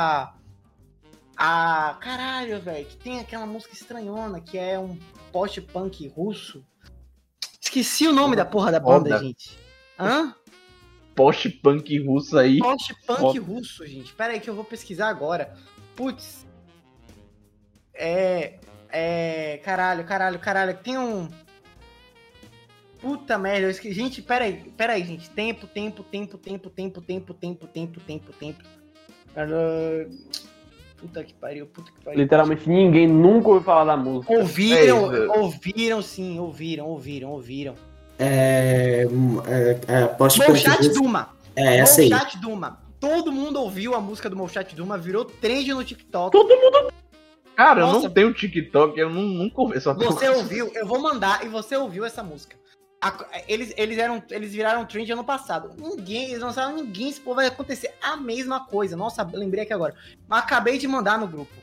C: caralho, velho, que tem aquela música estranhona, que é um post-punk russo. Esqueci o nome da porra da banda, gente. Hã?
B: Post-punk russo aí.
C: Post-punk russo, gente. Pera aí que eu vou pesquisar agora. Putz. Caralho. Tem um... Puta merda, eu esqueci. Gente, pera aí, gente. Tempo. Puta que pariu.
A: Literalmente ninguém nunca ouviu falar da música.
C: Ouviram sim. Molchat Duma.
E: Essa aí.
C: Molchat Duma. Todo mundo ouviu a música do Molchat Duma, virou trend no TikTok.
A: Todo mundo...
B: Cara, eu não tenho TikTok, eu nunca ouvi essa música.
C: Você ouviu, eu vou mandar, e você ouviu essa música. Eles viraram trend ano passado. Eles não sabem ninguém, se vai acontecer a mesma coisa. Nossa, lembrei aqui agora. Mas acabei de mandar no grupo.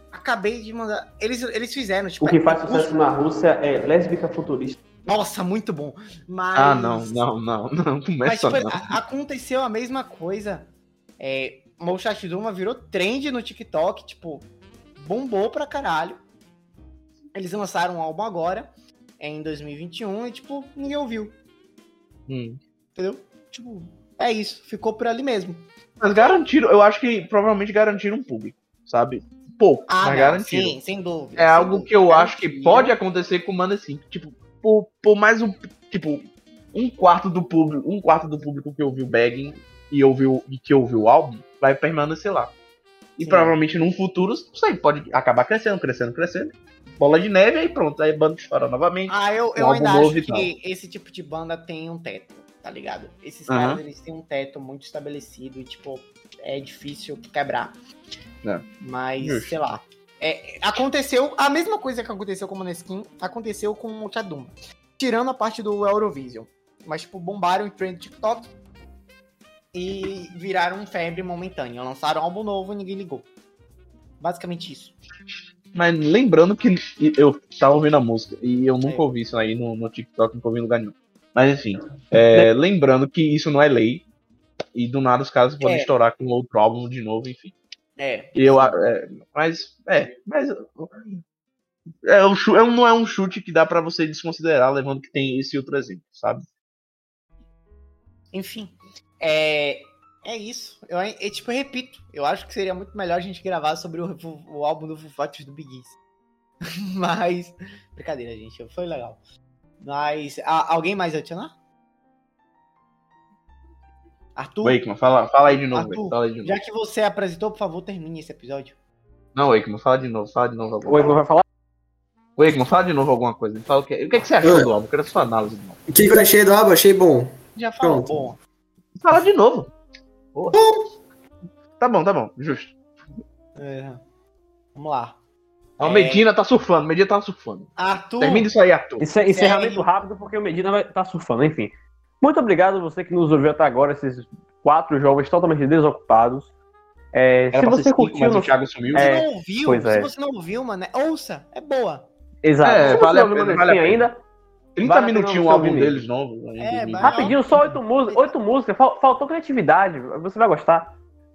C: Eles fizeram, tipo...
A: O que faz sucesso na Rússia é lésbica futurista.
C: Nossa, muito bom. Mas...
B: não começa.
C: Mas, tipo, aconteceu a mesma coisa. Molchat Duma virou trend no TikTok, tipo, bombou pra caralho. Eles lançaram um álbum agora, em 2021, e, tipo, ninguém ouviu. Entendeu? Tipo, é isso. Ficou por ali mesmo.
B: Mas garantiram, eu acho que provavelmente garantiram um público, sabe? Pouco, mas garantiram.
C: Sim, sem dúvida.
B: É algo que eu acho que pode acontecer com o Mano assim. Tipo, por mais um quarto do público que ouviu o Begging e que ouviu o álbum, vai permanecer lá. E provavelmente num futuro, não sei, pode acabar crescendo. Bola de neve, aí pronto, aí a banda estoura novamente.
C: Eu ainda acho que esse tipo de banda tem um teto, tá ligado? Esses caras, eles têm um teto muito estabelecido e, tipo, é difícil quebrar. Mas, sei lá. Aconteceu, a mesma coisa que aconteceu com o Måneskin, aconteceu com o Molchat Duma. Tirando a parte do Eurovision. Mas, tipo, bombaram em trend TikTok e viraram febre momentânea. Lançaram um álbum novo e ninguém ligou. Basicamente isso.
B: Mas lembrando que eu tava ouvindo a música e eu nunca ouvi isso aí no TikTok, nunca ouvi em lugar nenhum. Mas enfim, lembrando que isso não é lei e do nada os caras podem estourar com outro álbum de novo, enfim. Não é um chute que dá pra você desconsiderar, levando que tem esse outro exemplo, sabe?
C: Enfim, é isso. Eu repito, eu acho que seria muito melhor a gente gravar sobre o álbum do Foo Fighters do Bee Gees. Mas, brincadeira, gente, foi legal. Mas, alguém mais adicionar? Arthur?
B: Wakeman, fala aí de novo.
C: Arthur,
B: fala aí de novo.
C: Já que você apresentou, por favor, termine esse episódio.
B: Não, Wakeman, fala de novo.
A: O Wakeman vai falar?
B: Wakeman, fala de novo alguma coisa. Fala o que você achou do álbum? Eu quero a sua análise do álbum.
E: O que eu achei do álbum? Achei bom.
C: Já falou, bom.
B: Fala de novo. Tá bom, justo.
C: Vamos lá.
B: O Medina tá surfando,
C: Arthur.
B: Termina isso aí, Arthur.
A: Encerramento rápido, porque o Medina vai estar surfando, enfim. Muito obrigado a você que nos ouviu até agora, esses 4 jovens totalmente desocupados. Se você curtiu...
B: o Thiago sumiu.
C: Se você não ouviu, mano, ouça, é boa.
A: Exato. Se você
B: vale
A: não ouviu ainda...
B: 30 minutinhos o álbum deles novo.
A: Rapidinho, só 8 músicas. Faltou criatividade, você vai gostar.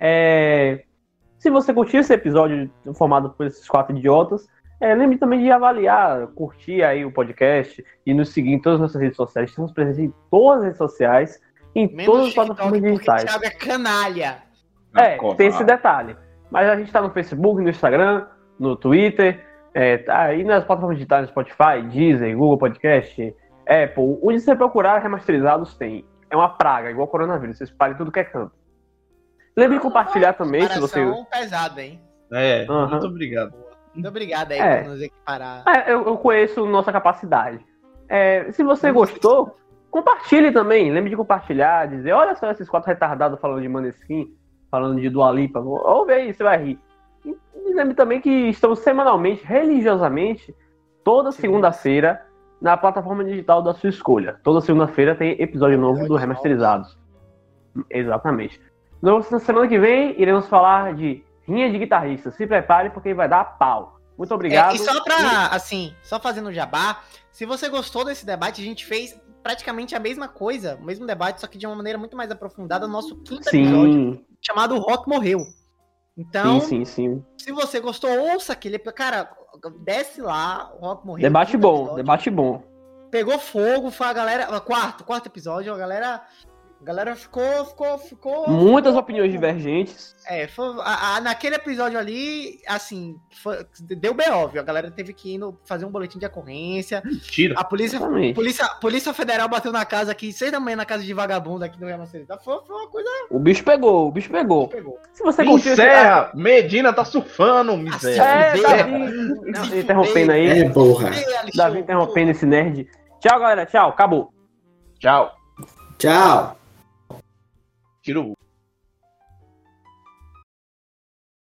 A: Se você curtiu esse episódio formado por esses 4 idiotas, lembre também de avaliar, curtir aí o podcast e nos seguir em todas as nossas redes sociais. Estamos presentes em todas as redes sociais, em todas as plataformas digitais.
C: Porque o Thiago é canalha.
A: Tem esse detalhe. Mas a gente tá no Facebook, no Instagram, no Twitter, tá aí nas plataformas digitais, no Spotify, Deezer, Google Podcast, Apple. Onde você procurar remasterizados tem. É uma praga, igual o coronavírus. Você espalha tudo que é canto. Lembre de compartilhar também, se você...
C: pesado, hein?
B: Muito obrigado.
C: Muito obrigado aí por nos equiparar.
A: Eu conheço nossa capacidade. Se você gostou, compartilhe também. Lembre de compartilhar, dizer, olha só esses 4 retardados falando de Maneskin, falando de Dua Lipa. Ouve aí, você vai rir. E lembre também que estamos semanalmente, religiosamente, toda segunda-feira, na plataforma digital da sua escolha. Toda segunda-feira tem episódio novo do Remasterizados. Exatamente. Na semana que vem, iremos falar de rinha de guitarrista. Se prepare, porque vai dar pau. Muito obrigado.
C: E só só fazendo o jabá, se você gostou desse debate, a gente fez praticamente a mesma coisa, o mesmo debate, só que de uma maneira muito mais aprofundada, no nosso 5º episódio, chamado O Rock Morreu. Então,
A: sim.
C: Se você gostou, ouça aquele... Cara, desce lá, o Rock Morreu.
A: Debate bom.
C: Pegou fogo, foi a galera... Quarto episódio, a galera ficou...
A: Muitas opiniões divergentes.
C: Naquele episódio ali, assim, deu B.O., viu? A galera teve que ir fazer um boletim de ocorrência.
B: Mentira.
C: A Polícia Federal bateu na casa aqui, 6 da manhã, na casa de vagabundo aqui no Real Madrid. Foi uma coisa...
A: O bicho pegou. Se você curtiu...
B: Medina tá surfando, miséria.
A: Davi interrompendo aí.
E: Porra.
A: Davi interrompendo esse nerd. Tchau, galera. Tchau. Acabou.
B: Tchau.
E: Tchau.
B: Tira o